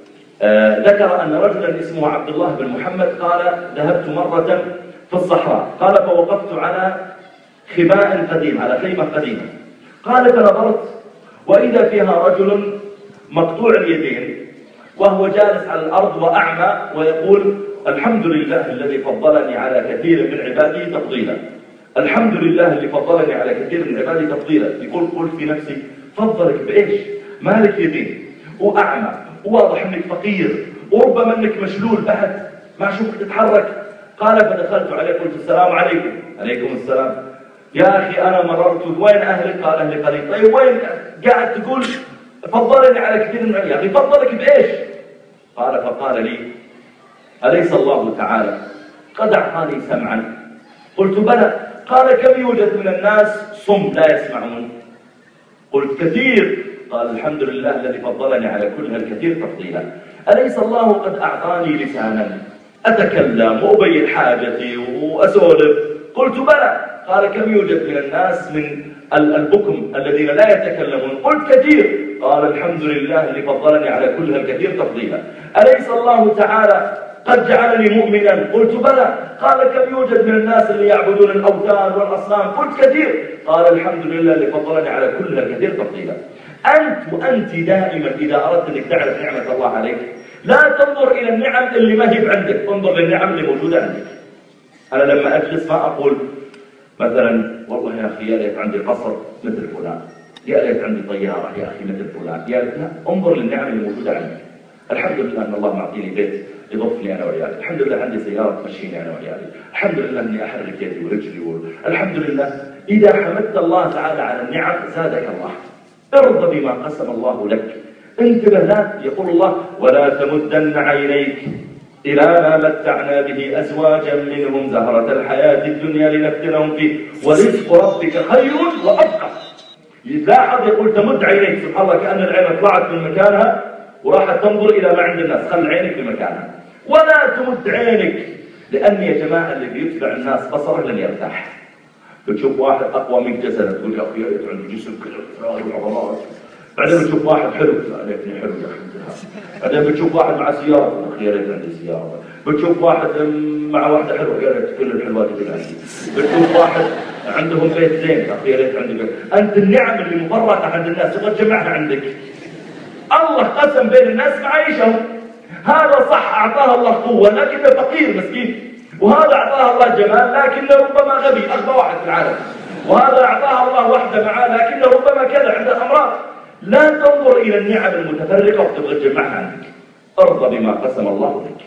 آه ذكر أن رجلا اسمه عبد الله بن محمد قال ذهبت مرة في الصحراء قال فوقفت على خباء قديم على خيمة قديمة قال فنظرت وإذا فيها رجل مقطوع اليدين وهو جالس على الأرض وأعمى ويقول الحمد لله الذي فضلني على كثير من عباده تفضيلا. الحمد لله الذي فضلني على كثير من عباده تفضيلا. يقول قلت في نفسي فضلك بإيش؟ مالك يدين وأعمى وواضح أنك فقير وربما أنك مشلول بعد ما أشوفك تتحرك. قال فدخلت عليه قلت السلام عليكم. عليكم السلام. يا أخي أنا مررت وين أهلك؟ قال أهلي قريب. طيب وين قاعد تقول فضلني على كثير من عباده؟ فضلك بإيش؟ قال فقال لي أليس الله تعالى قد أعطاني سمعا؟ قلت بلى. قال كم يوجد من الناس صم لا يسمعون؟ قلت كثير. قال الحمد لله الذي فضلني على كل هالكثير تفضيلا. أليس الله قد أعطاني لسانا أتكلم وأبين حاجتي وأسولف؟ قلت بلى. قال كم يوجد من الناس من البكم الذين لا يتكلمون؟ قلت كثير. قال الحمد لله الذي فضلني على كل هالكثير تفضيلا. أليس الله تعالى قد جعلني مؤمنا؟ قلت بلى. قال كم يوجد من الناس اللي يعبدون الأوثان والأصنام؟ قلت كثير. قال الحمد لله الذي فضلني على كل هالكثير تفضيلا. أنت وأنت دائما إذا أردت أنك تعرف نعمة الله عليك لا تنظر إلى النعم اللي ما هي عندك، انظر للنعم اللي موجودة عندك. أنا لما أجلس ما أقول مثلا والله يا أخي يا ليت عندي قصر مثل فلان، يا ليت عندي طيارة يا أخي مثل فلان، يا ليت. انظر للنعم اللي موجودة عندك. الحمد لله أن الله معطيني بيت يضفني أنا وعيالي، الحمد لله عندي سيارة تمشيني أنا وعيالي، الحمد لله أني أحرك يدي ورجلي و... الحمد لله إذا حمدت الله تعالى على النعم زادك الله. ارضى بما قسم الله لك. انتبه، لا يقول الله ولا تمدن عينيك إلى ما متعنا به أزواجا منهم زهرة الحياة الدنيا لنفتنهم فيه ورزق ربك خير وأبقى. لاحظ يقول تمد عينيك، سبحان الله كأن العين طلعت من مكانها وراحت تنظر إلى ما عند الناس. خل عينك في مكانها ولا تمد عينك، لأن يا جماعة اللي بيتبع الناس بصره لن يرتاح. بتشوف واحد أقوى منك جسدا تقول يا أخي عنده جسم كذا وعضلات، بعدين بتشوف واحد حلو يا ليتني حلو يا أخي، بعدين بتشوف واحد مع سيارة أخي يا ريت عندي سيارة، بتشوف واحد مع واحدة حلوة يا ريت كل الحلوات اللي عندي، بتشوف واحد عندهم بيت زين أخي يا ريت عندي بيت. أنت النعم اللي مفرطة عند الناس تبغى تجمعها عندك. الله قسم بين الناس معايشهم، هذا صح أعطاه الله قوة لكنه فقير مسكين، وهذا أعطاه الله جمال لكنه ربما غبي أغبى واحد في العالم، وهذا أعطاه الله وحده معاه لكنه ربما كذا عنده أمراض. لا تنظر إلى النعم المتفرقة وتبغى تجمعها عندك. ارضى بما قسم الله لك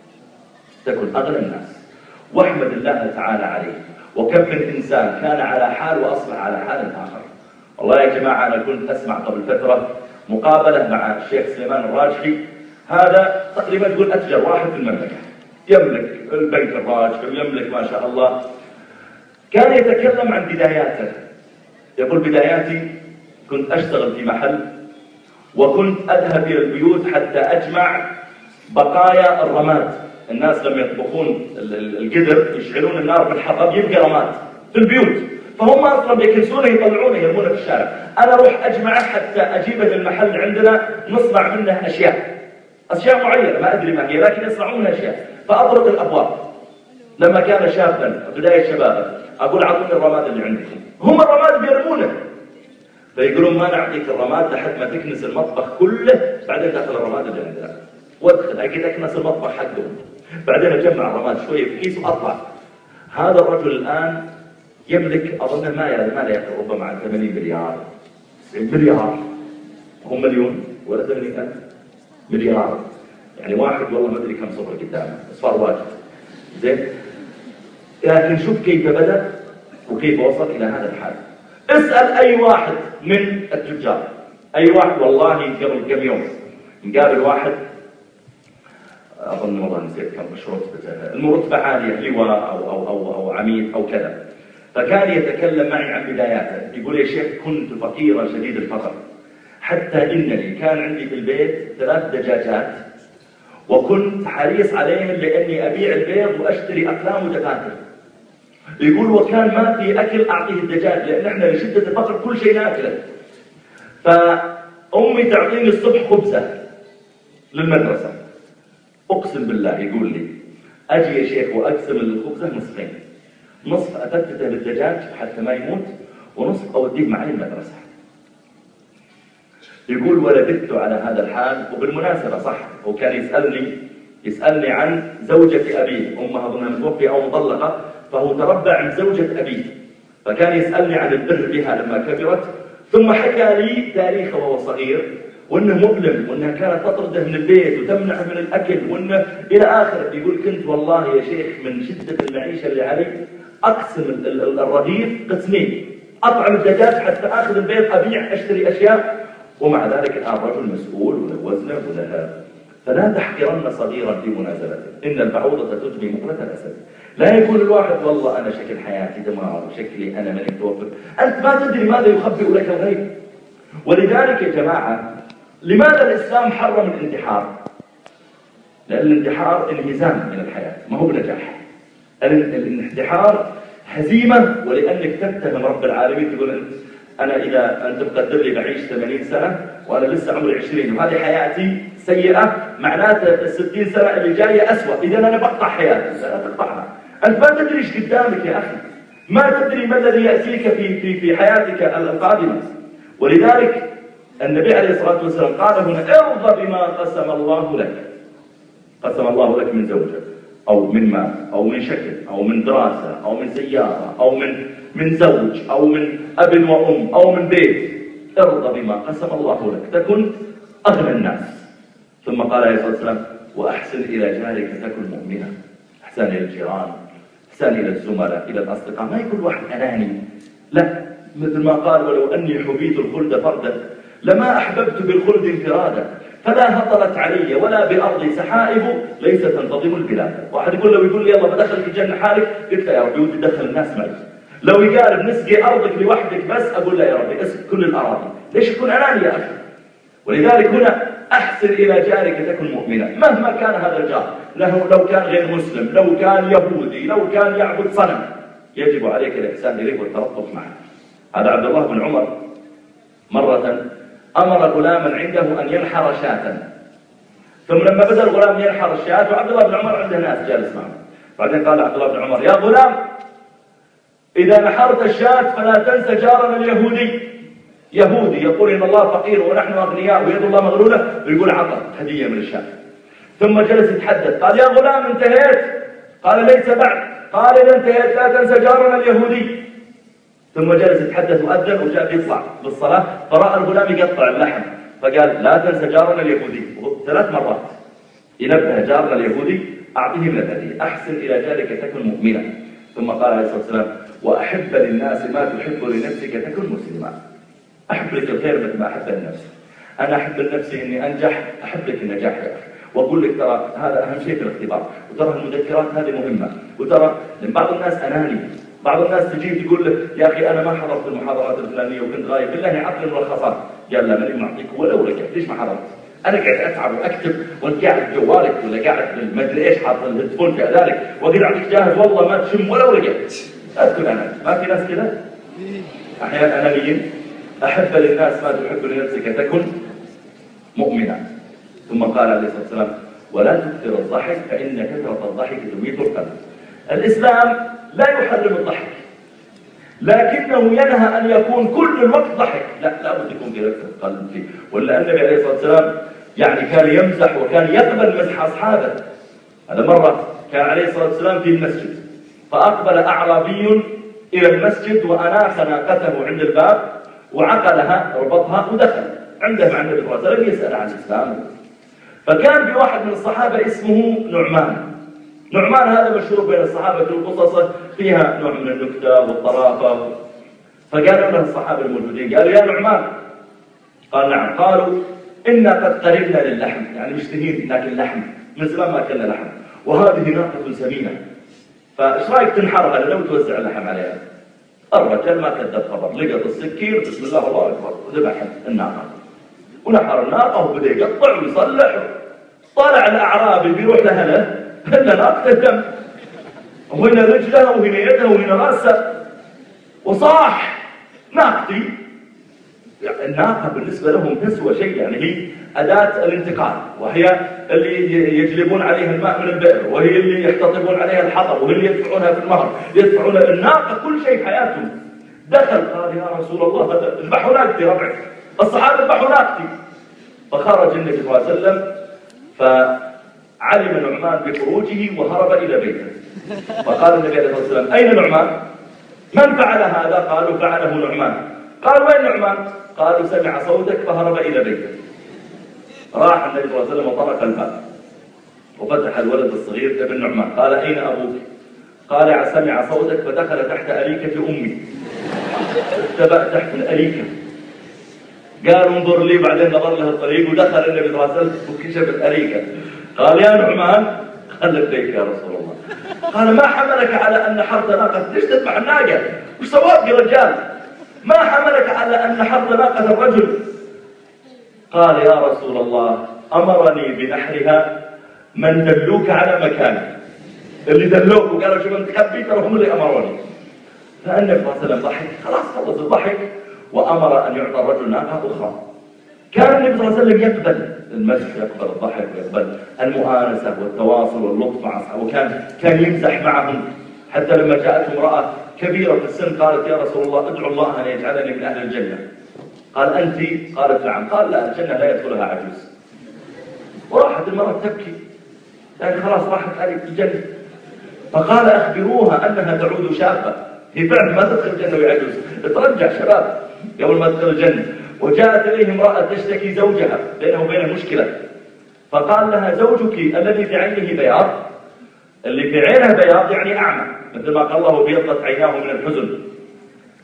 تكن أغنى الناس، واحمد الله تعالى عليه. وكم من إنسان كان على حال وأصبح على حال آخر. والله يا جماعة أنا كنت أسمع قبل فترة مقابلة مع الشيخ سليمان الراجحي، هذا تقريبا تقول أتجر واحد في المملكة، يملك البنك الراجحي ويملك ما شاء الله. كان يتكلم عن بداياته، يقول بداياتي كنت أشتغل في محل وكنت أذهب إلى البيوت حتى أجمع بقايا الرماد. الناس لما يطبخون القدر يشعلون النار بالحطب يبقى رماد في البيوت، فهم أصلا بيكنسونه يطلعونه يرمونه في الشارع. أنا أروح أجمعه حتى أجيبه للمحل عندنا نصنع منه أشياء أشياء معينة ما أدري ما هي لكن يصنعون منها أشياء. فأطرق الأبواب لما كان شابا بداية شبابه أقول أعطوني الرماد اللي عندكم، هم الرماد بيرمونه، فيقولون ما نعطيك الرماد لحد ما تكنس المطبخ كله بعدين تأخذ الرماد اللي عندنا. وادخل أكيد أكنس المطبخ حقهم بعدين أجمع الرماد شوية في كيس وأطلع. هذا الرجل الآن يملك أظن ما يا ما لا يقل ربما عن ثمانين مليار تسعين مليار، هم مليون ولا ثمانين ألف مليار، يعني واحد والله ما أدري كم صفر قدامه صار واجد زين. لكن شوف كيف بدأ وكيف وصل إلى هذا الحال. اسأل أي واحد من التجار، أي واحد والله قبل كم يوم نقابل واحد أظن والله نسيت كم مشروع المرتبة عالية لواء أو, أو, أو, أو عميد أو كذا، فكان يتكلم معي عن بداياته. يقول يا شيخ كنت فقيرا شديد الفقر حتى إنني كان عندي في البيت ثلاث دجاجات وكنت حريص عليهم لأني أبيع البيض وأشتري أقلام ودفاتر. يقول وكان ما في أكل أعطيه الدجاج لأن إحنا لشدة الفقر كل شيء ناكله، فأمي تعطيني الصبح خبزة للمدرسة. أقسم بالله يقول لي أجي يا شيخ وأقسم الخبزة نصفين، نصف أفتته للدجاج حتى ما يموت ونصف أوديه معي المدرسة. يقول ولبثت على هذا الحال. وبالمناسبة صح هو كان يسألني يسألني عن زوجة أبيه، أمها أظنها متوفية أو مطلقة، فهو تربى عند زوجة أبيه، فكان يسألني عن البر بها لما كبرت، ثم حكى لي تاريخه وهو صغير وأنه مؤلم وأنها كانت تطرده من البيت وتمنعه من الأكل وأنه إلى آخره. يقول كنت والله يا شيخ من شدة المعيشة اللي علي أقسم الرغيف قسمين، أطعم الدجاج حتى أخذ البيض أبيع أشتري أشياء، ومع ذلك الآن رجل مسؤول وله وزنه وله. فلا تحقرن صغيرا في منازلته، إن البعوضة تدمي مقلة الأسد. لا يقول الواحد والله أنا شكل حياتي دمار وشكلي أنا ملك توفر، أنت ما تدري ماذا يخبئ لك الغيب. ولذلك يا جماعة لماذا الإسلام حرم الانتحار؟ لأن الانتحار انهزام من الحياة ما هو بنجاح. الانتحار هزيمة، ولأنك تتهم رب العالمين تقول أنت أنا إذا أنت تقدر لي بعيش ثمانين سنة وأنا لسه عمري عشرين وهذه حياتي سيئة، معناته الستين سنة اللي جاية أسوأ، إذا أنا بقطع حياتي. لا تقطعها، أنت ما تدري إيش قدامك يا أخي، ما تدري ما الذي يأتيك في في في حياتك القادمة. ولذلك النبي عليه الصلاة والسلام قال هنا ارضى بما قسم الله لك. قسم الله لك من زوجة أو من مال أو من شكل أو من دراسة أو من سيارة أو من من زوج أو من أب وأم أو من بيت، ارضى بما قسم الله لك تكن أغنى الناس. ثم قال عليه الصلاة والسلام وأحسن إلى جارك تكن مؤمنا. إحسان إلى الجيران، إحسان إلى الزملاء، إلى الأصدقاء، ما يكون واحد أناني لا، مثل ما قال ولو أني حبيت الخلد فردا لما أحببت بالخلد انفرادا فلا هطلت علي ولا بأرضي سحائب ليس تنتظم البلاد. واحد يقول لو يقول لي يلا بدخلك الجنة حالك، قلت له يا ربي ودي تدخل الناس معي. لو يقارب نسقي أرضك لوحدك بس، أقول له يا ربي اسق كل الأراضي. ليش تكون أناني يا أخي؟ ولذلك هنا أحسن إلى جارك تكن مؤمنا مهما كان هذا الجار، له لو كان غير مسلم، لو كان يهودي، لو كان يعبد صنم، يجب عليك الإحسان إليه والتلطف معه. هذا عبد الله بن عمر مرة أمر غلاما عنده أن ينحر شاة، ثم لما بدأ الغلام ينحر الشاة وعبد الله بن عمر عنده ناس جالس معه، بعدين قال عبد الله بن عمر يا غلام إذا نحرت الشاة فلا تنسى جارنا اليهودي. يهودي يقول إن الله فقير ونحن أغنياء ويد الله مغلولة، ويقول عطى هدية من الشاة. ثم جلس يتحدث قال يا غلام انتهيت؟ قال ليس بعد. قال إذا انتهيت لا تنسى جارنا اليهودي. ثم جلس يتحدث وأذن وجاء يطلع بالصلاة، فرأى الغلام يقطع اللحم فقال لا تنسى جارنا اليهودي ثلاث مرات ينبه جارنا اليهودي أعطيه من الهدية. أحسن إلى جارك تكن مؤمنا. ثم قال عليه الصلاة والسلام وأحب للناس ما تحب لنفسك تكن مسلما. أحب لك الخير مثل ما أحب لنفسي. أنا أحب لنفسي إني أنجح، أحب لك النجاح يا أخي، وأقول لك ترى هذا أهم شيء في الاختبار، وترى المذكرات هذه مهمة، وترى بعض الناس أناني، بعض الناس تجي تقول لك يا أخي أنا ما حضرت المحاضرات الفلانية وكنت غايب، بالله عطني الملخصات. قال لا ماني معطيك ولو رجعت، ليش ما حضرت؟ أنا قاعد أتعب وأكتب وأنت قاعد بجوالك ولا قاعد ما أدري إيش حاط الهيدفون في ذلك، وأقول أعطيك جاهز والله ما تشم ولو رجعت. لا تقول أنا، ما في ناس كذا؟ أحيانا أنانيين. أحب للناس ما تحب لنفسك تكن مؤمنا. ثم قال عليه الصلاة والسلام ولا تكثر الضحك فإن كثرة الضحك تميت القلب. الإسلام لا يحرم الضحك، لكنه ينهى أن يكون كل الوقت ضحك، لا لابد يكون في رفق القلب فيه. ولا النبي عليه الصلاة والسلام يعني كان يمزح وكان يقبل مزح أصحابه. هذا مرة كان عليه الصلاة والسلام في المسجد، فأقبل أعرابي إلى المسجد وأناخ ناقته عند الباب وعقلها ربطها ودخل عنده مع النبي صلى الله عليه وسلم يسأل عن الإسلام. فكان في واحد من الصحابة اسمه نعمان. نعمان هذا مشهور بين الصحابة في القصص فيها نوع من النكتة والطرافة. فقالوا له الصحابة الموجودين قالوا يا نعمان، قال نعم. قالوا إنا قد قربنا للحم، يعني مشتهين لكن لحم من زمان ما أكلنا لحم، وهذه ناقة سمينة، فإيش رأيك تنحرها لنا وتوزع اللحم عليها؟ الرجل ما كذب خبر، لقط السكين بسم الله الله أكبر وذبح الناقة ونحر الناقة وبدأ يقطع ويصلح. طالع الأعرابي بيروح لها له هنا ناقته دم، وهنا رجلها وهنا يدها وهنا راسها، وصاح ناقتي. يعني الناقة بالنسبة لهم تسوى شيء، يعني هي أداة الانتقال، وهي اللي يجلبون عليها الماء من البئر، وهي اللي يحتطبون عليها الحطب، وهي اللي يدفعونها في المهر، يدفعون الناقة كل شيء في حياتهم. دخل قال يا رسول الله هذا اذبحوا ناقتي ربعي، الصحابة اذبحوا ناقتي. فخرج النبي صلى الله عليه وسلم فعلم نعمان بخروجه وهرب إلى بيته. فقال النبي عليه الصلاة والسلام أين نعمان؟ من فعل هذا؟ قالوا فعله نعمان. قال وين نعمان؟ قالوا سمع صوتك فهرب إلى بيته. راح النبي صلى الله عليه وسلم وطرق الباب وفتح الولد الصغير ابن نعمان. قال أين أبوك؟ قال سمع صوتك فدخل تحت أريكة أمي. اختبأ تحت الأريكة. قال انظر لي، بعدين نظر له الطريق ودخل النبي صلى الله عليه وسلم وكشف الأريكة. قال يا نعمان، قال لبيك يا رسول الله. قال ما حملك على أن نحرت ناقة؟ ليش تذبح الناقة؟ وش سواك يا رجال؟ ما حملك على أن نحرت ناقة الرجل؟ قال يا رسول الله أمرني بنحرها من دلوك على مكاني، اللي دلوك وقالوا شو من تخبي ترى هم اللي أمروني. فالنبي صلى الله عليه وسلم ضحك، خلاص خلص الضحك، وأمر أن يعطى الرجل ناقة أخرى. كان النبي صلى الله عليه وسلم يقبل المزح، يقبل الضحك، ويقبل المؤانسة والتواصل واللطف مع أصحابه، وكان كان يمزح معهم. حتى لما جاءته امرأة كبيرة في السن قالت يا رسول الله ادعو الله أن يجعلني من أهل الجنة. قال أنت؟ قالت نعم. قال لا، الجنة لا يدخلها عجوز. وراحت المرأة تبكي، يعني خلاص راحت عليك الجنة. فقال أخبروها أنها تعود شابة، هي فعلا ما تدخل الجنة وهي عجوز، ترجع شباب قبل ما تدخل الجنة. وجاءت إليه امرأة تشتكي زوجها، بينه وبينه مشكلة، فقال لها زوجك الذي في عينه بياض، اللي في عينه بياض يعني أعمى، مثل ما قال الله بيضت عيناه من الحزن.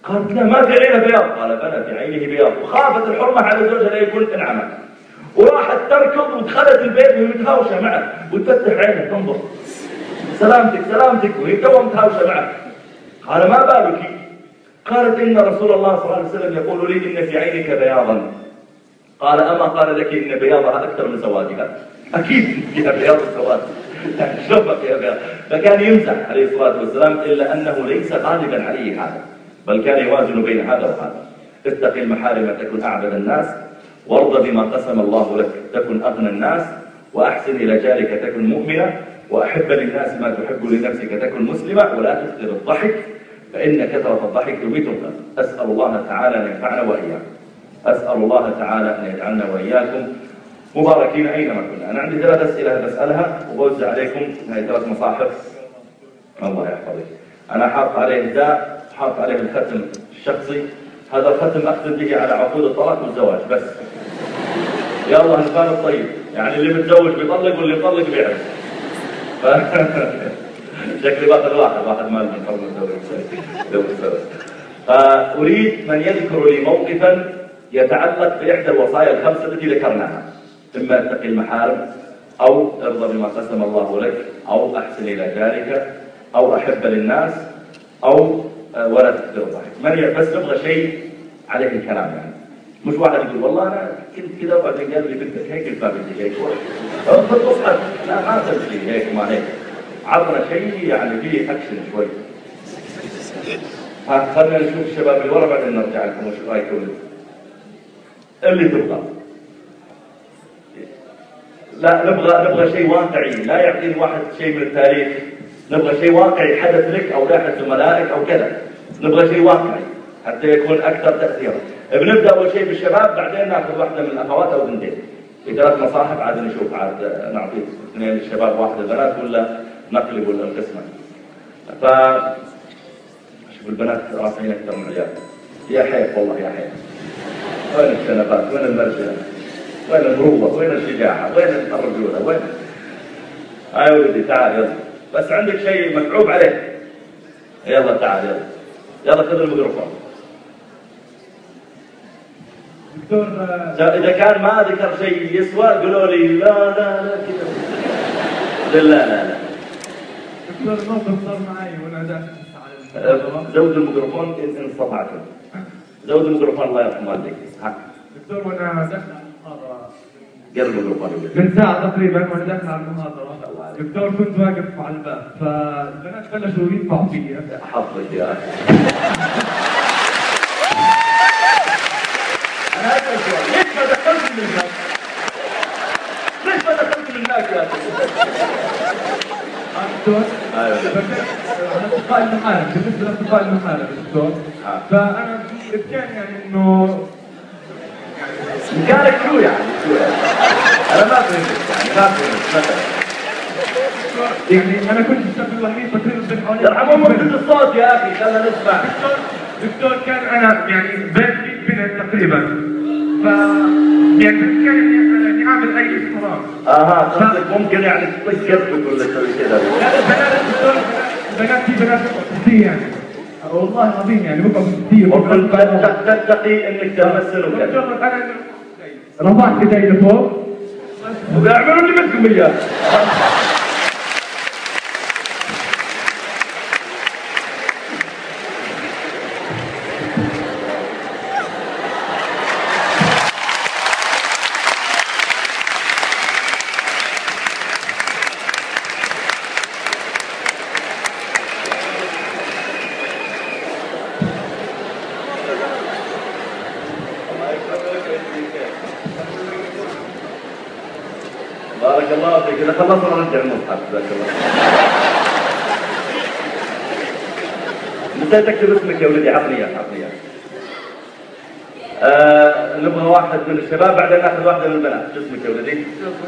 قالت لا ما في عينه بياض. قال بلى في عينه بياض. وخافت الحرمة على زوجها لا يكون انعمى، وراحت تركض ودخلت البيت وهي متهاوشة معه وتفتح عينه تنظر سلامتك سلامتك وهي توها متهاوشة معه. قال ما بالك؟ قالت إن رسول الله صلى الله عليه وسلم يقول لي إن في عينك بياضا. قال أما قال لك إن بياضها أكثر من سوادها؟ أكيد فيها بياض وسواد، شوف فيها بياض. فكان يمزح عليه الصلاة والسلام، إلا أنه ليس غالبا عليه هذا، بل كان يوازن بين هذا وهذا. اتق المحارم تكن أعبد الناس، وارض بما قسم الله لك تكن أغنى الناس، وأحسن إلى جارك تكن مؤمنة، وأحب للناس ما تحب لنفسك تكن مسلمة، ولا تكثر الضحك فإن كثرة الضحك تميت القلب. أسأل الله تعالى أن ينفعنا وإياكم، أسأل الله تعالى أن يجعلنا وإياكم مباركين أينما كنا. أنا عندي ثلاث أسئلة بسألها وبوزع عليكم هاي ثلاث مصاحف. الله يحفظك. أنا حاط عليه داء، حاط عليه الختم الشخصي. هذا الختم أختم به على عقود الطلاق والزواج بس. يا الله نبان الطيب، يعني اللي متزوج بيطلق واللي يطلق بيعرف. ف... شكلي باخذ واحد واحد مال من قبل الزواج. فأريد من يذكر لي موقفا يتعلق بإحدى الوصايا الخمسة التي ذكرناها، إما اتق المحارم، أو ارضى بما قسم الله لك، أو أحسن إلى جارك، أو أحب للناس، أو ولا تكثر الضحك. من بس نبغى شيء عليه الكلام، يعني مش واحد يقول والله أنا كنت كذا وبعدين قال لي بنتك هيك الباب اللي هيك تصحى. لا ما تمشي هيك ما هيك، عطنا شيء يعني فيه أكشن شوي. ها خلينا نشوف الشباب اللي ورا بعدين نرجع لكم وش رايكم اللي تبغى. لا نبغى نبغى شيء واقعي، لا يعطيني واحد شيء من التاريخ، نبغى شيء واقعي حدث لك او لاحظ زملائك او كذا، نبغى شيء واقعي حتى يكون اكثر تاثيرا. بنبدا اول شيء بالشباب، بعدين ناخذ واحده من الاخوات او بنتين. في ثلاث مصاحف عاد نشوف، عاد نعطي اثنين للشباب واحده للبنات، ولا نقلب ولا القسمه. ف شوف البنات راسين اكثر من العيال. يا حيف والله يا حيف. وين الشنبات؟ وين المرجله؟ وين المروه؟ وين الشجاعه؟ وين الرجوله؟ وين؟ هاي ولدي تعال يلا، بس عندك شيء متعوب عليه. يلا تعال يلا يلا خذ الميكروفون. دكتور إذا كان ما ذكر شيء يسوى قولوا لي لا لا لا كذا. لا لا لا. دكتور الموقف صار معي وانا داخل زود الميكروفون إن استطعتم. زود الميكروفون الله يرحم والديك. دكتور وانا داخل على المحاضرة قرب الميكروفون من ساعة تقريبا وانا داخل على المحاضرة، دكتور كنت واقف على الباب فالبنات بلشوا ينفعوا فيا. حظك يا أخي. أنا أسأل سؤال، ليش ما دخلت من الناس؟ ليش ما دخلت من الناس يا أخي؟ دكتور على أصدقاء المحارم، بالنسبة لأصدقاء المحارم دكتور، فأنا بإمكاني يعني إنه مكانك شو يعني؟ شو يعني؟ أنا ما فهمت يعني ما فهمت مثلا. يعني أنا كنت الشاب الوحيد تقريبا بين حوالي يرحم أمك الصوت يا أخي خلنا نسمع. دكتور دكتور كان أنا يعني بيت بنت تقريبا، ف يعني بإمكاني إني أعمل أي إصرار. اها قصدك ممكن يعني تطق قلبك ولا تسوي كذا؟ لا البنات دكتور البنات في بنات ستية يعني والله العظيم يعني وقعوا ستية. ممكن تتقي انك تمثل وكذا. دكتور انا رفعت ايدي لفوق وبيعملوا اللي بدكم اياه. بارك الله فيك. إذا خلصنا نرجع المصحف. جزاك الله. نسيت تكتب اسمك يا ولدي. عطني عطني آه نبغى واحد من الشباب بعدين ناخذ واحدة من البنات. شو اسمك يا ولدي؟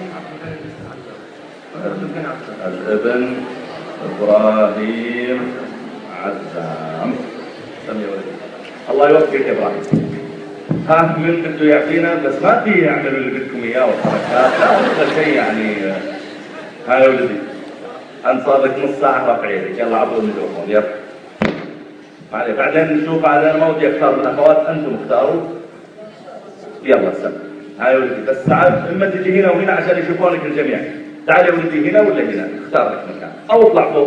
الابن إبراهيم عزام. سم يا ولدي. الله يوفقك يا إبراهيم. ها من بده يعطينا بس ما في يعملوا اللي بدكم اياه والحركات، لا هذا شيء يعني. ها يا ولدي انت صار لك نص ساعه رافع يدك، يلا عطوا الميكروفون يلا. عليه. بعدين نشوف على ما ودي اختار من الاخوات، انتم اختاروا. يلا سم هاي ولدي، بس تعال اما تجي هنا وهنا عشان يشوفونك الجميع. تعال يا ولدي هنا ولا هنا؟ اختار لك مكان او اطلع فوق.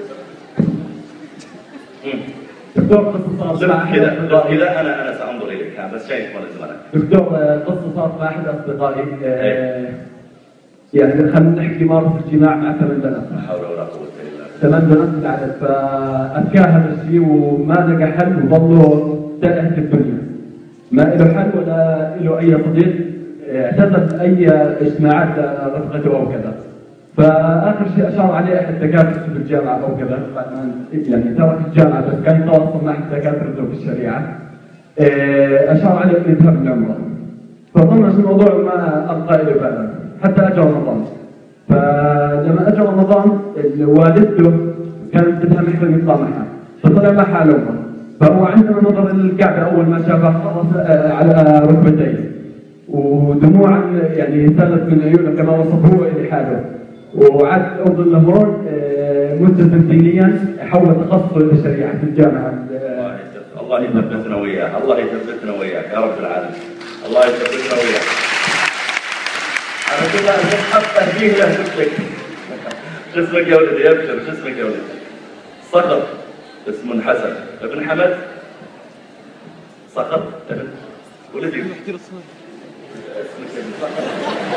دكتور قصة صارت مع أحد كذا أصدقائي. كذا أنا أنا سأنظر إليك بس شايف ولا زمانك. دكتور قصة صارت مع أحد أصدقائي. آه يعني خلينا نحكي مارس الجماع مع ثمان بنات. لا حول ولا قوة إلا بالله. ثمان بنات العدد، فأذكاه هذا الشيء وما لقى حل وظلوا تائه في الدنيا. ما له حل ولا له أي صديق اعتزل أي اجتماعات رفقته أو كذا. فآخر شيء أشار عليه أحد الدكاترة في الجامعة أو كذا، بعد ما يعني ترك الجامعة بس كان يتواصل مع أحد دكاترته في الشريعة. أشار عليه أن يذهب للعمرة. فظن في الموضوع ما ألقى إلى باله حتى أجى رمضان. فلما أجى رمضان والدته كانت بدها محرم يطلع معها، فطلع معها على العمرة. فهو عندما نظر للكعبة أول ما شافها خلص على ركبتيه ودموعا يعني سالت من عيونه كما وصفه لحاله. وعاد أفضل لهون ملتزم دينيا حول تخصصه للشريعة في الجامعة. الله يثبتنا وياك، الله يثبتنا وياك يا رب العالمين. الله يثبتنا وياك. أنا كل ما أحب أهديه له اسمك. شو اسمك يا ولدي؟ أبشر، شو اسمك يا ولدي؟ صقر، اسم حسن، ابن حمد. صقر، ابن ولدي. اسمك ابن صقر.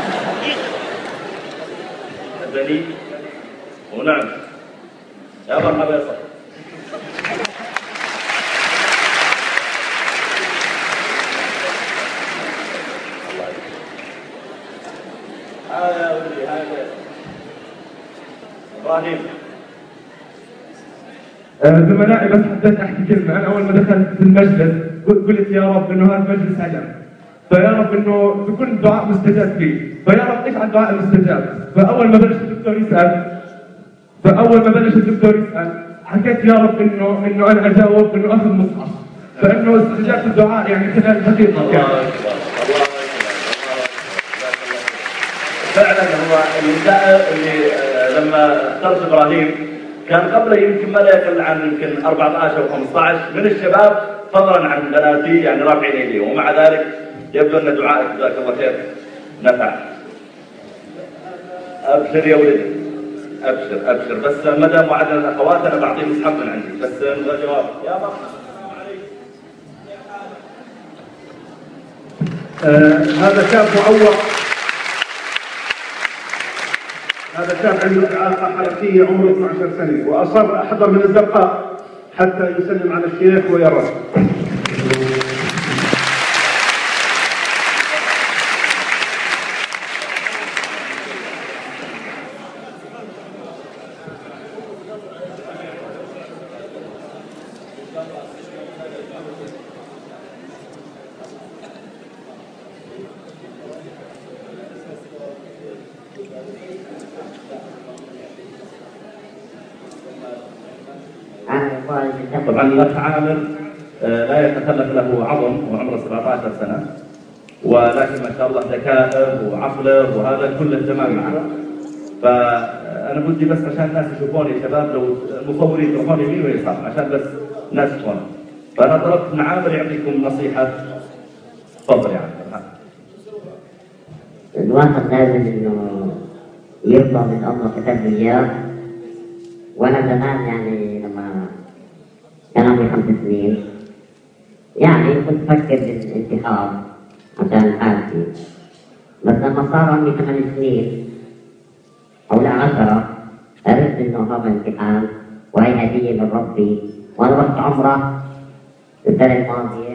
بني ونعم. يا مرحبا يا صقر. هذا يا ولدي هذا ابراهيم. زملائي بس حبيت احكي كلمه. انا اول ما دخلت في المجلس قلت يا رب انه هذا مجلس علم، فيا رب انه بكون دعاء مستجاب فيه، فيا رب اجعل دعاء مستجاب. فاول ما بلش الدكتور يسال فاول ما بلش الدكتور يسال حكيت يا رب انه انه انا اجاوب انه اخذ مصحف، فانه استجابه الدعاء يعني خلال دقيقه. الله اكبر الله اكبر. فعلا هو النساء اللي لما اخترت ابراهيم كان قبله يمكن ما لا يقل عن يمكن أربعة عشر او خمسة عشر من الشباب، فضلا عن بناتي يعني رافعين ايديهم، ومع ذلك يبدو ان دعائك جزاك الله خير نفع. ابشر يا ولدي ابشر ابشر. بس ما دام وعدنا الاخوات انا بعطيه مصحف من عندي بس نبغى جواب. يا مرحبا. آه هذا شاب معوق، هذا شاب عنده إعاقة حركية عمره اثني عشر سنة، وأصر أحضر من الزرقاء حتى يسلم على الشيخ ويراه. طبعا الاخ عامر لا يتخلف له عظم وعمره سبعة عشر سنه، ولكن ما شاء الله ذكائه وعقله وهذا كله تمام معه. فانا بدي بس عشان الناس يشوفوني يا شباب، لو مصورين تروحون يمين ويسار عشان بس الناس تشوفون. فانا طلبت من عامر يعطيكم نصيحه. تفضل يا عامر. الواحد لازم انه يرضى من الله كتب اياه. وانا زمان يعني لما كان عمري خمس سنين يعني كنت افكر بالانتحار عشان حالتي، بس لما صار عمري ثمان سنين او لا عشرة عرفت انه هذا امتحان وهي هدية من ربي. وانا رحت عمرة السنة الماضية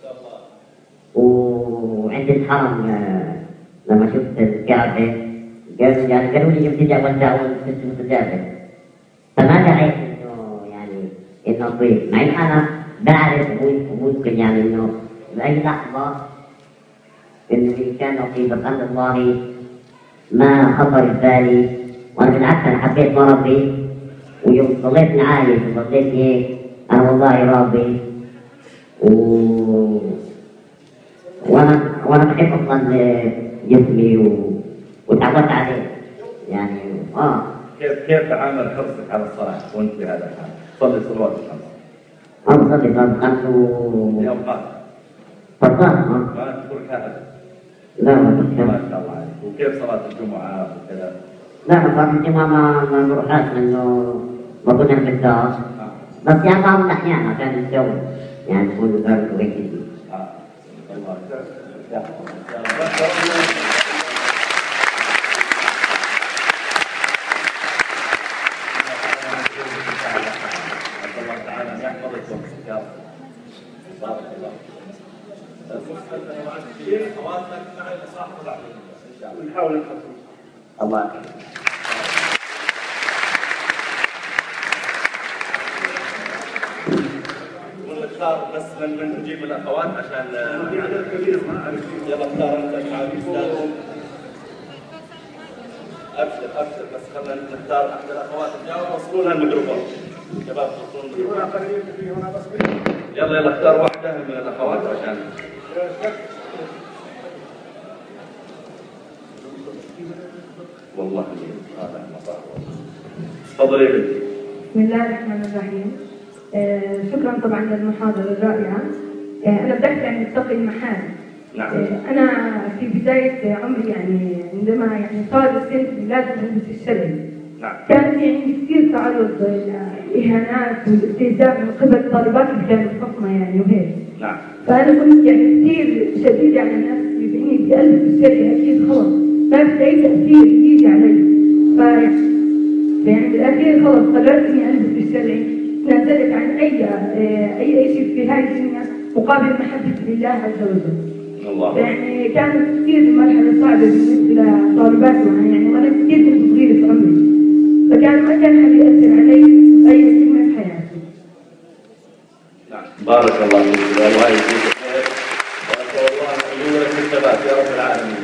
وعند الحرم لما شفت الكعبة قالوا يعني قالوا لي ابتدع ودع مستجابة، فما دعيت انه يعني انه اطيب، مع ان انا بعرف وممكن يعني انه باي لحظة انه ان كان اطيب، بس عند الله ما خطر ببالي. وانا بالعكس انا حبيت مرضي، ويوم ضليت عايش وضليت هيك انا والله راضي. و وانا وانا بحب اصلا جسمي و... وتعودت عليه يعني. اه كيف كيف تعامل حرصك على الصلاه وانت بهذا الحال؟ تصلي صلوات الخمس. أو بصلي صلاة الخمس و... في أوقات فرقان ما تقول كذا. لا ما تذكر. ما شاء الله عليك. وكيف صلاة الجمعة وكذا؟ لا صلاة الجمعة ما ما بروحهاش لأنه ما كنا في الدار. بس يعني بعض الأحيان عشان الشغل يعني تكون ضرب وهيك. آه. الله يسلمك. الله تعالى أن يحفظك ويحفظك يا رب. بارك الله. خواتك معي صاحب بعض إن شاء الله. نحاول نحصل. الله يحفظك. نختار بس من من نجيب الاخوات عشان في عدد كبير ما اعرف. يلا اختار انت مع الاستاذ. ابشر ابشر بس خلينا نختار احد الاخوات الجاوب وصلوا لها الميكروفون. شباب وصلوا في هنا قريب في هنا بس. يلا يلا اختار واحده من الاخوات عشان والله هذا المطار. تفضلي يا بنتي. بسم الله الرحمن الرحيم. آه شكرا طبعا للمحاضرة الرائعة. آه أنا بدأت عن اتقي المحال. نعم. آه أنا في بداية عمري يعني عندما يعني صار السن لازم ألبس الشرعي. نعم. كان في عندي كثير تعرض للإهانات والاستهزاء من قبل طالبات اللي كانوا بحكمة يعني وهيك. نعم. فأنا كنت يعني كثير شديدة على نفسي بإني بدي ألبس الشرعي أكيد خلص ما في أي تأثير يجي علي. فيعني يعني بالأخير خلص قررت إني ألبس الشرعي. نزلت عن أي أي أي شيء في هذه الدنيا مقابل محبة لله عز وجل. الله. يعني كانت كثير مرحلة صعبة بالنسبة لطالبات معي يعني وأنا كثير كنت صغيرة في عمري. فكان ما كان حد يأثر علي أي كلمة في حياتي. نعم. بارك الله فيك والله يجزيك خير. وأسأل الله أن يولك الثبات يا رب العالمين.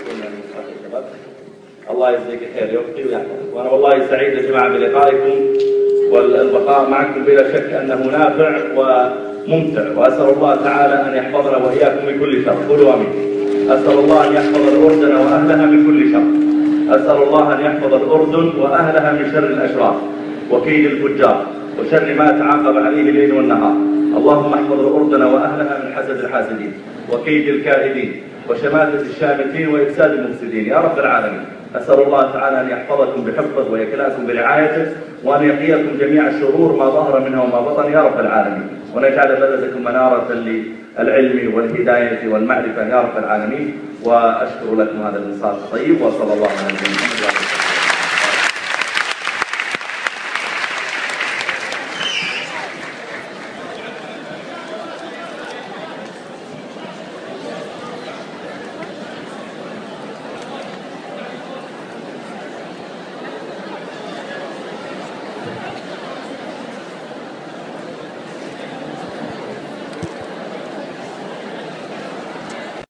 الله يجزيك خير يا اختي ويحفظك. وانا والله سعيد يا جماعه بلقائكم والبقاء معكم بلا شك انه نافع وممتع واسال الله تعالى ان يحفظنا واياكم من كل شر. قولوا امين. اسال الله ان يحفظ الاردن واهلها من كل شر. اسال الله ان يحفظ الاردن واهلها من شر الاشرار وكيد الفجار وشر ما تعاقب عليه الليل والنهار. اللهم احفظ الاردن واهلها من حسد الحاسدين وكيد الكائدين وشماتة الشامتين وإفساد المفسدين يا رب العالمين. أسأل الله تعالى أن يحفظكم بحفظه ويكلاكم برعايته وأن يقيكم جميع الشرور ما ظهر منها وما بطن يا رب العالمين ونجعل بلدكم منارة للعلم والهداية والمعرفة يا رب العالمين. وأشكر لكم هذا الإنصات الطيب وصلى الله على نبينا محمد.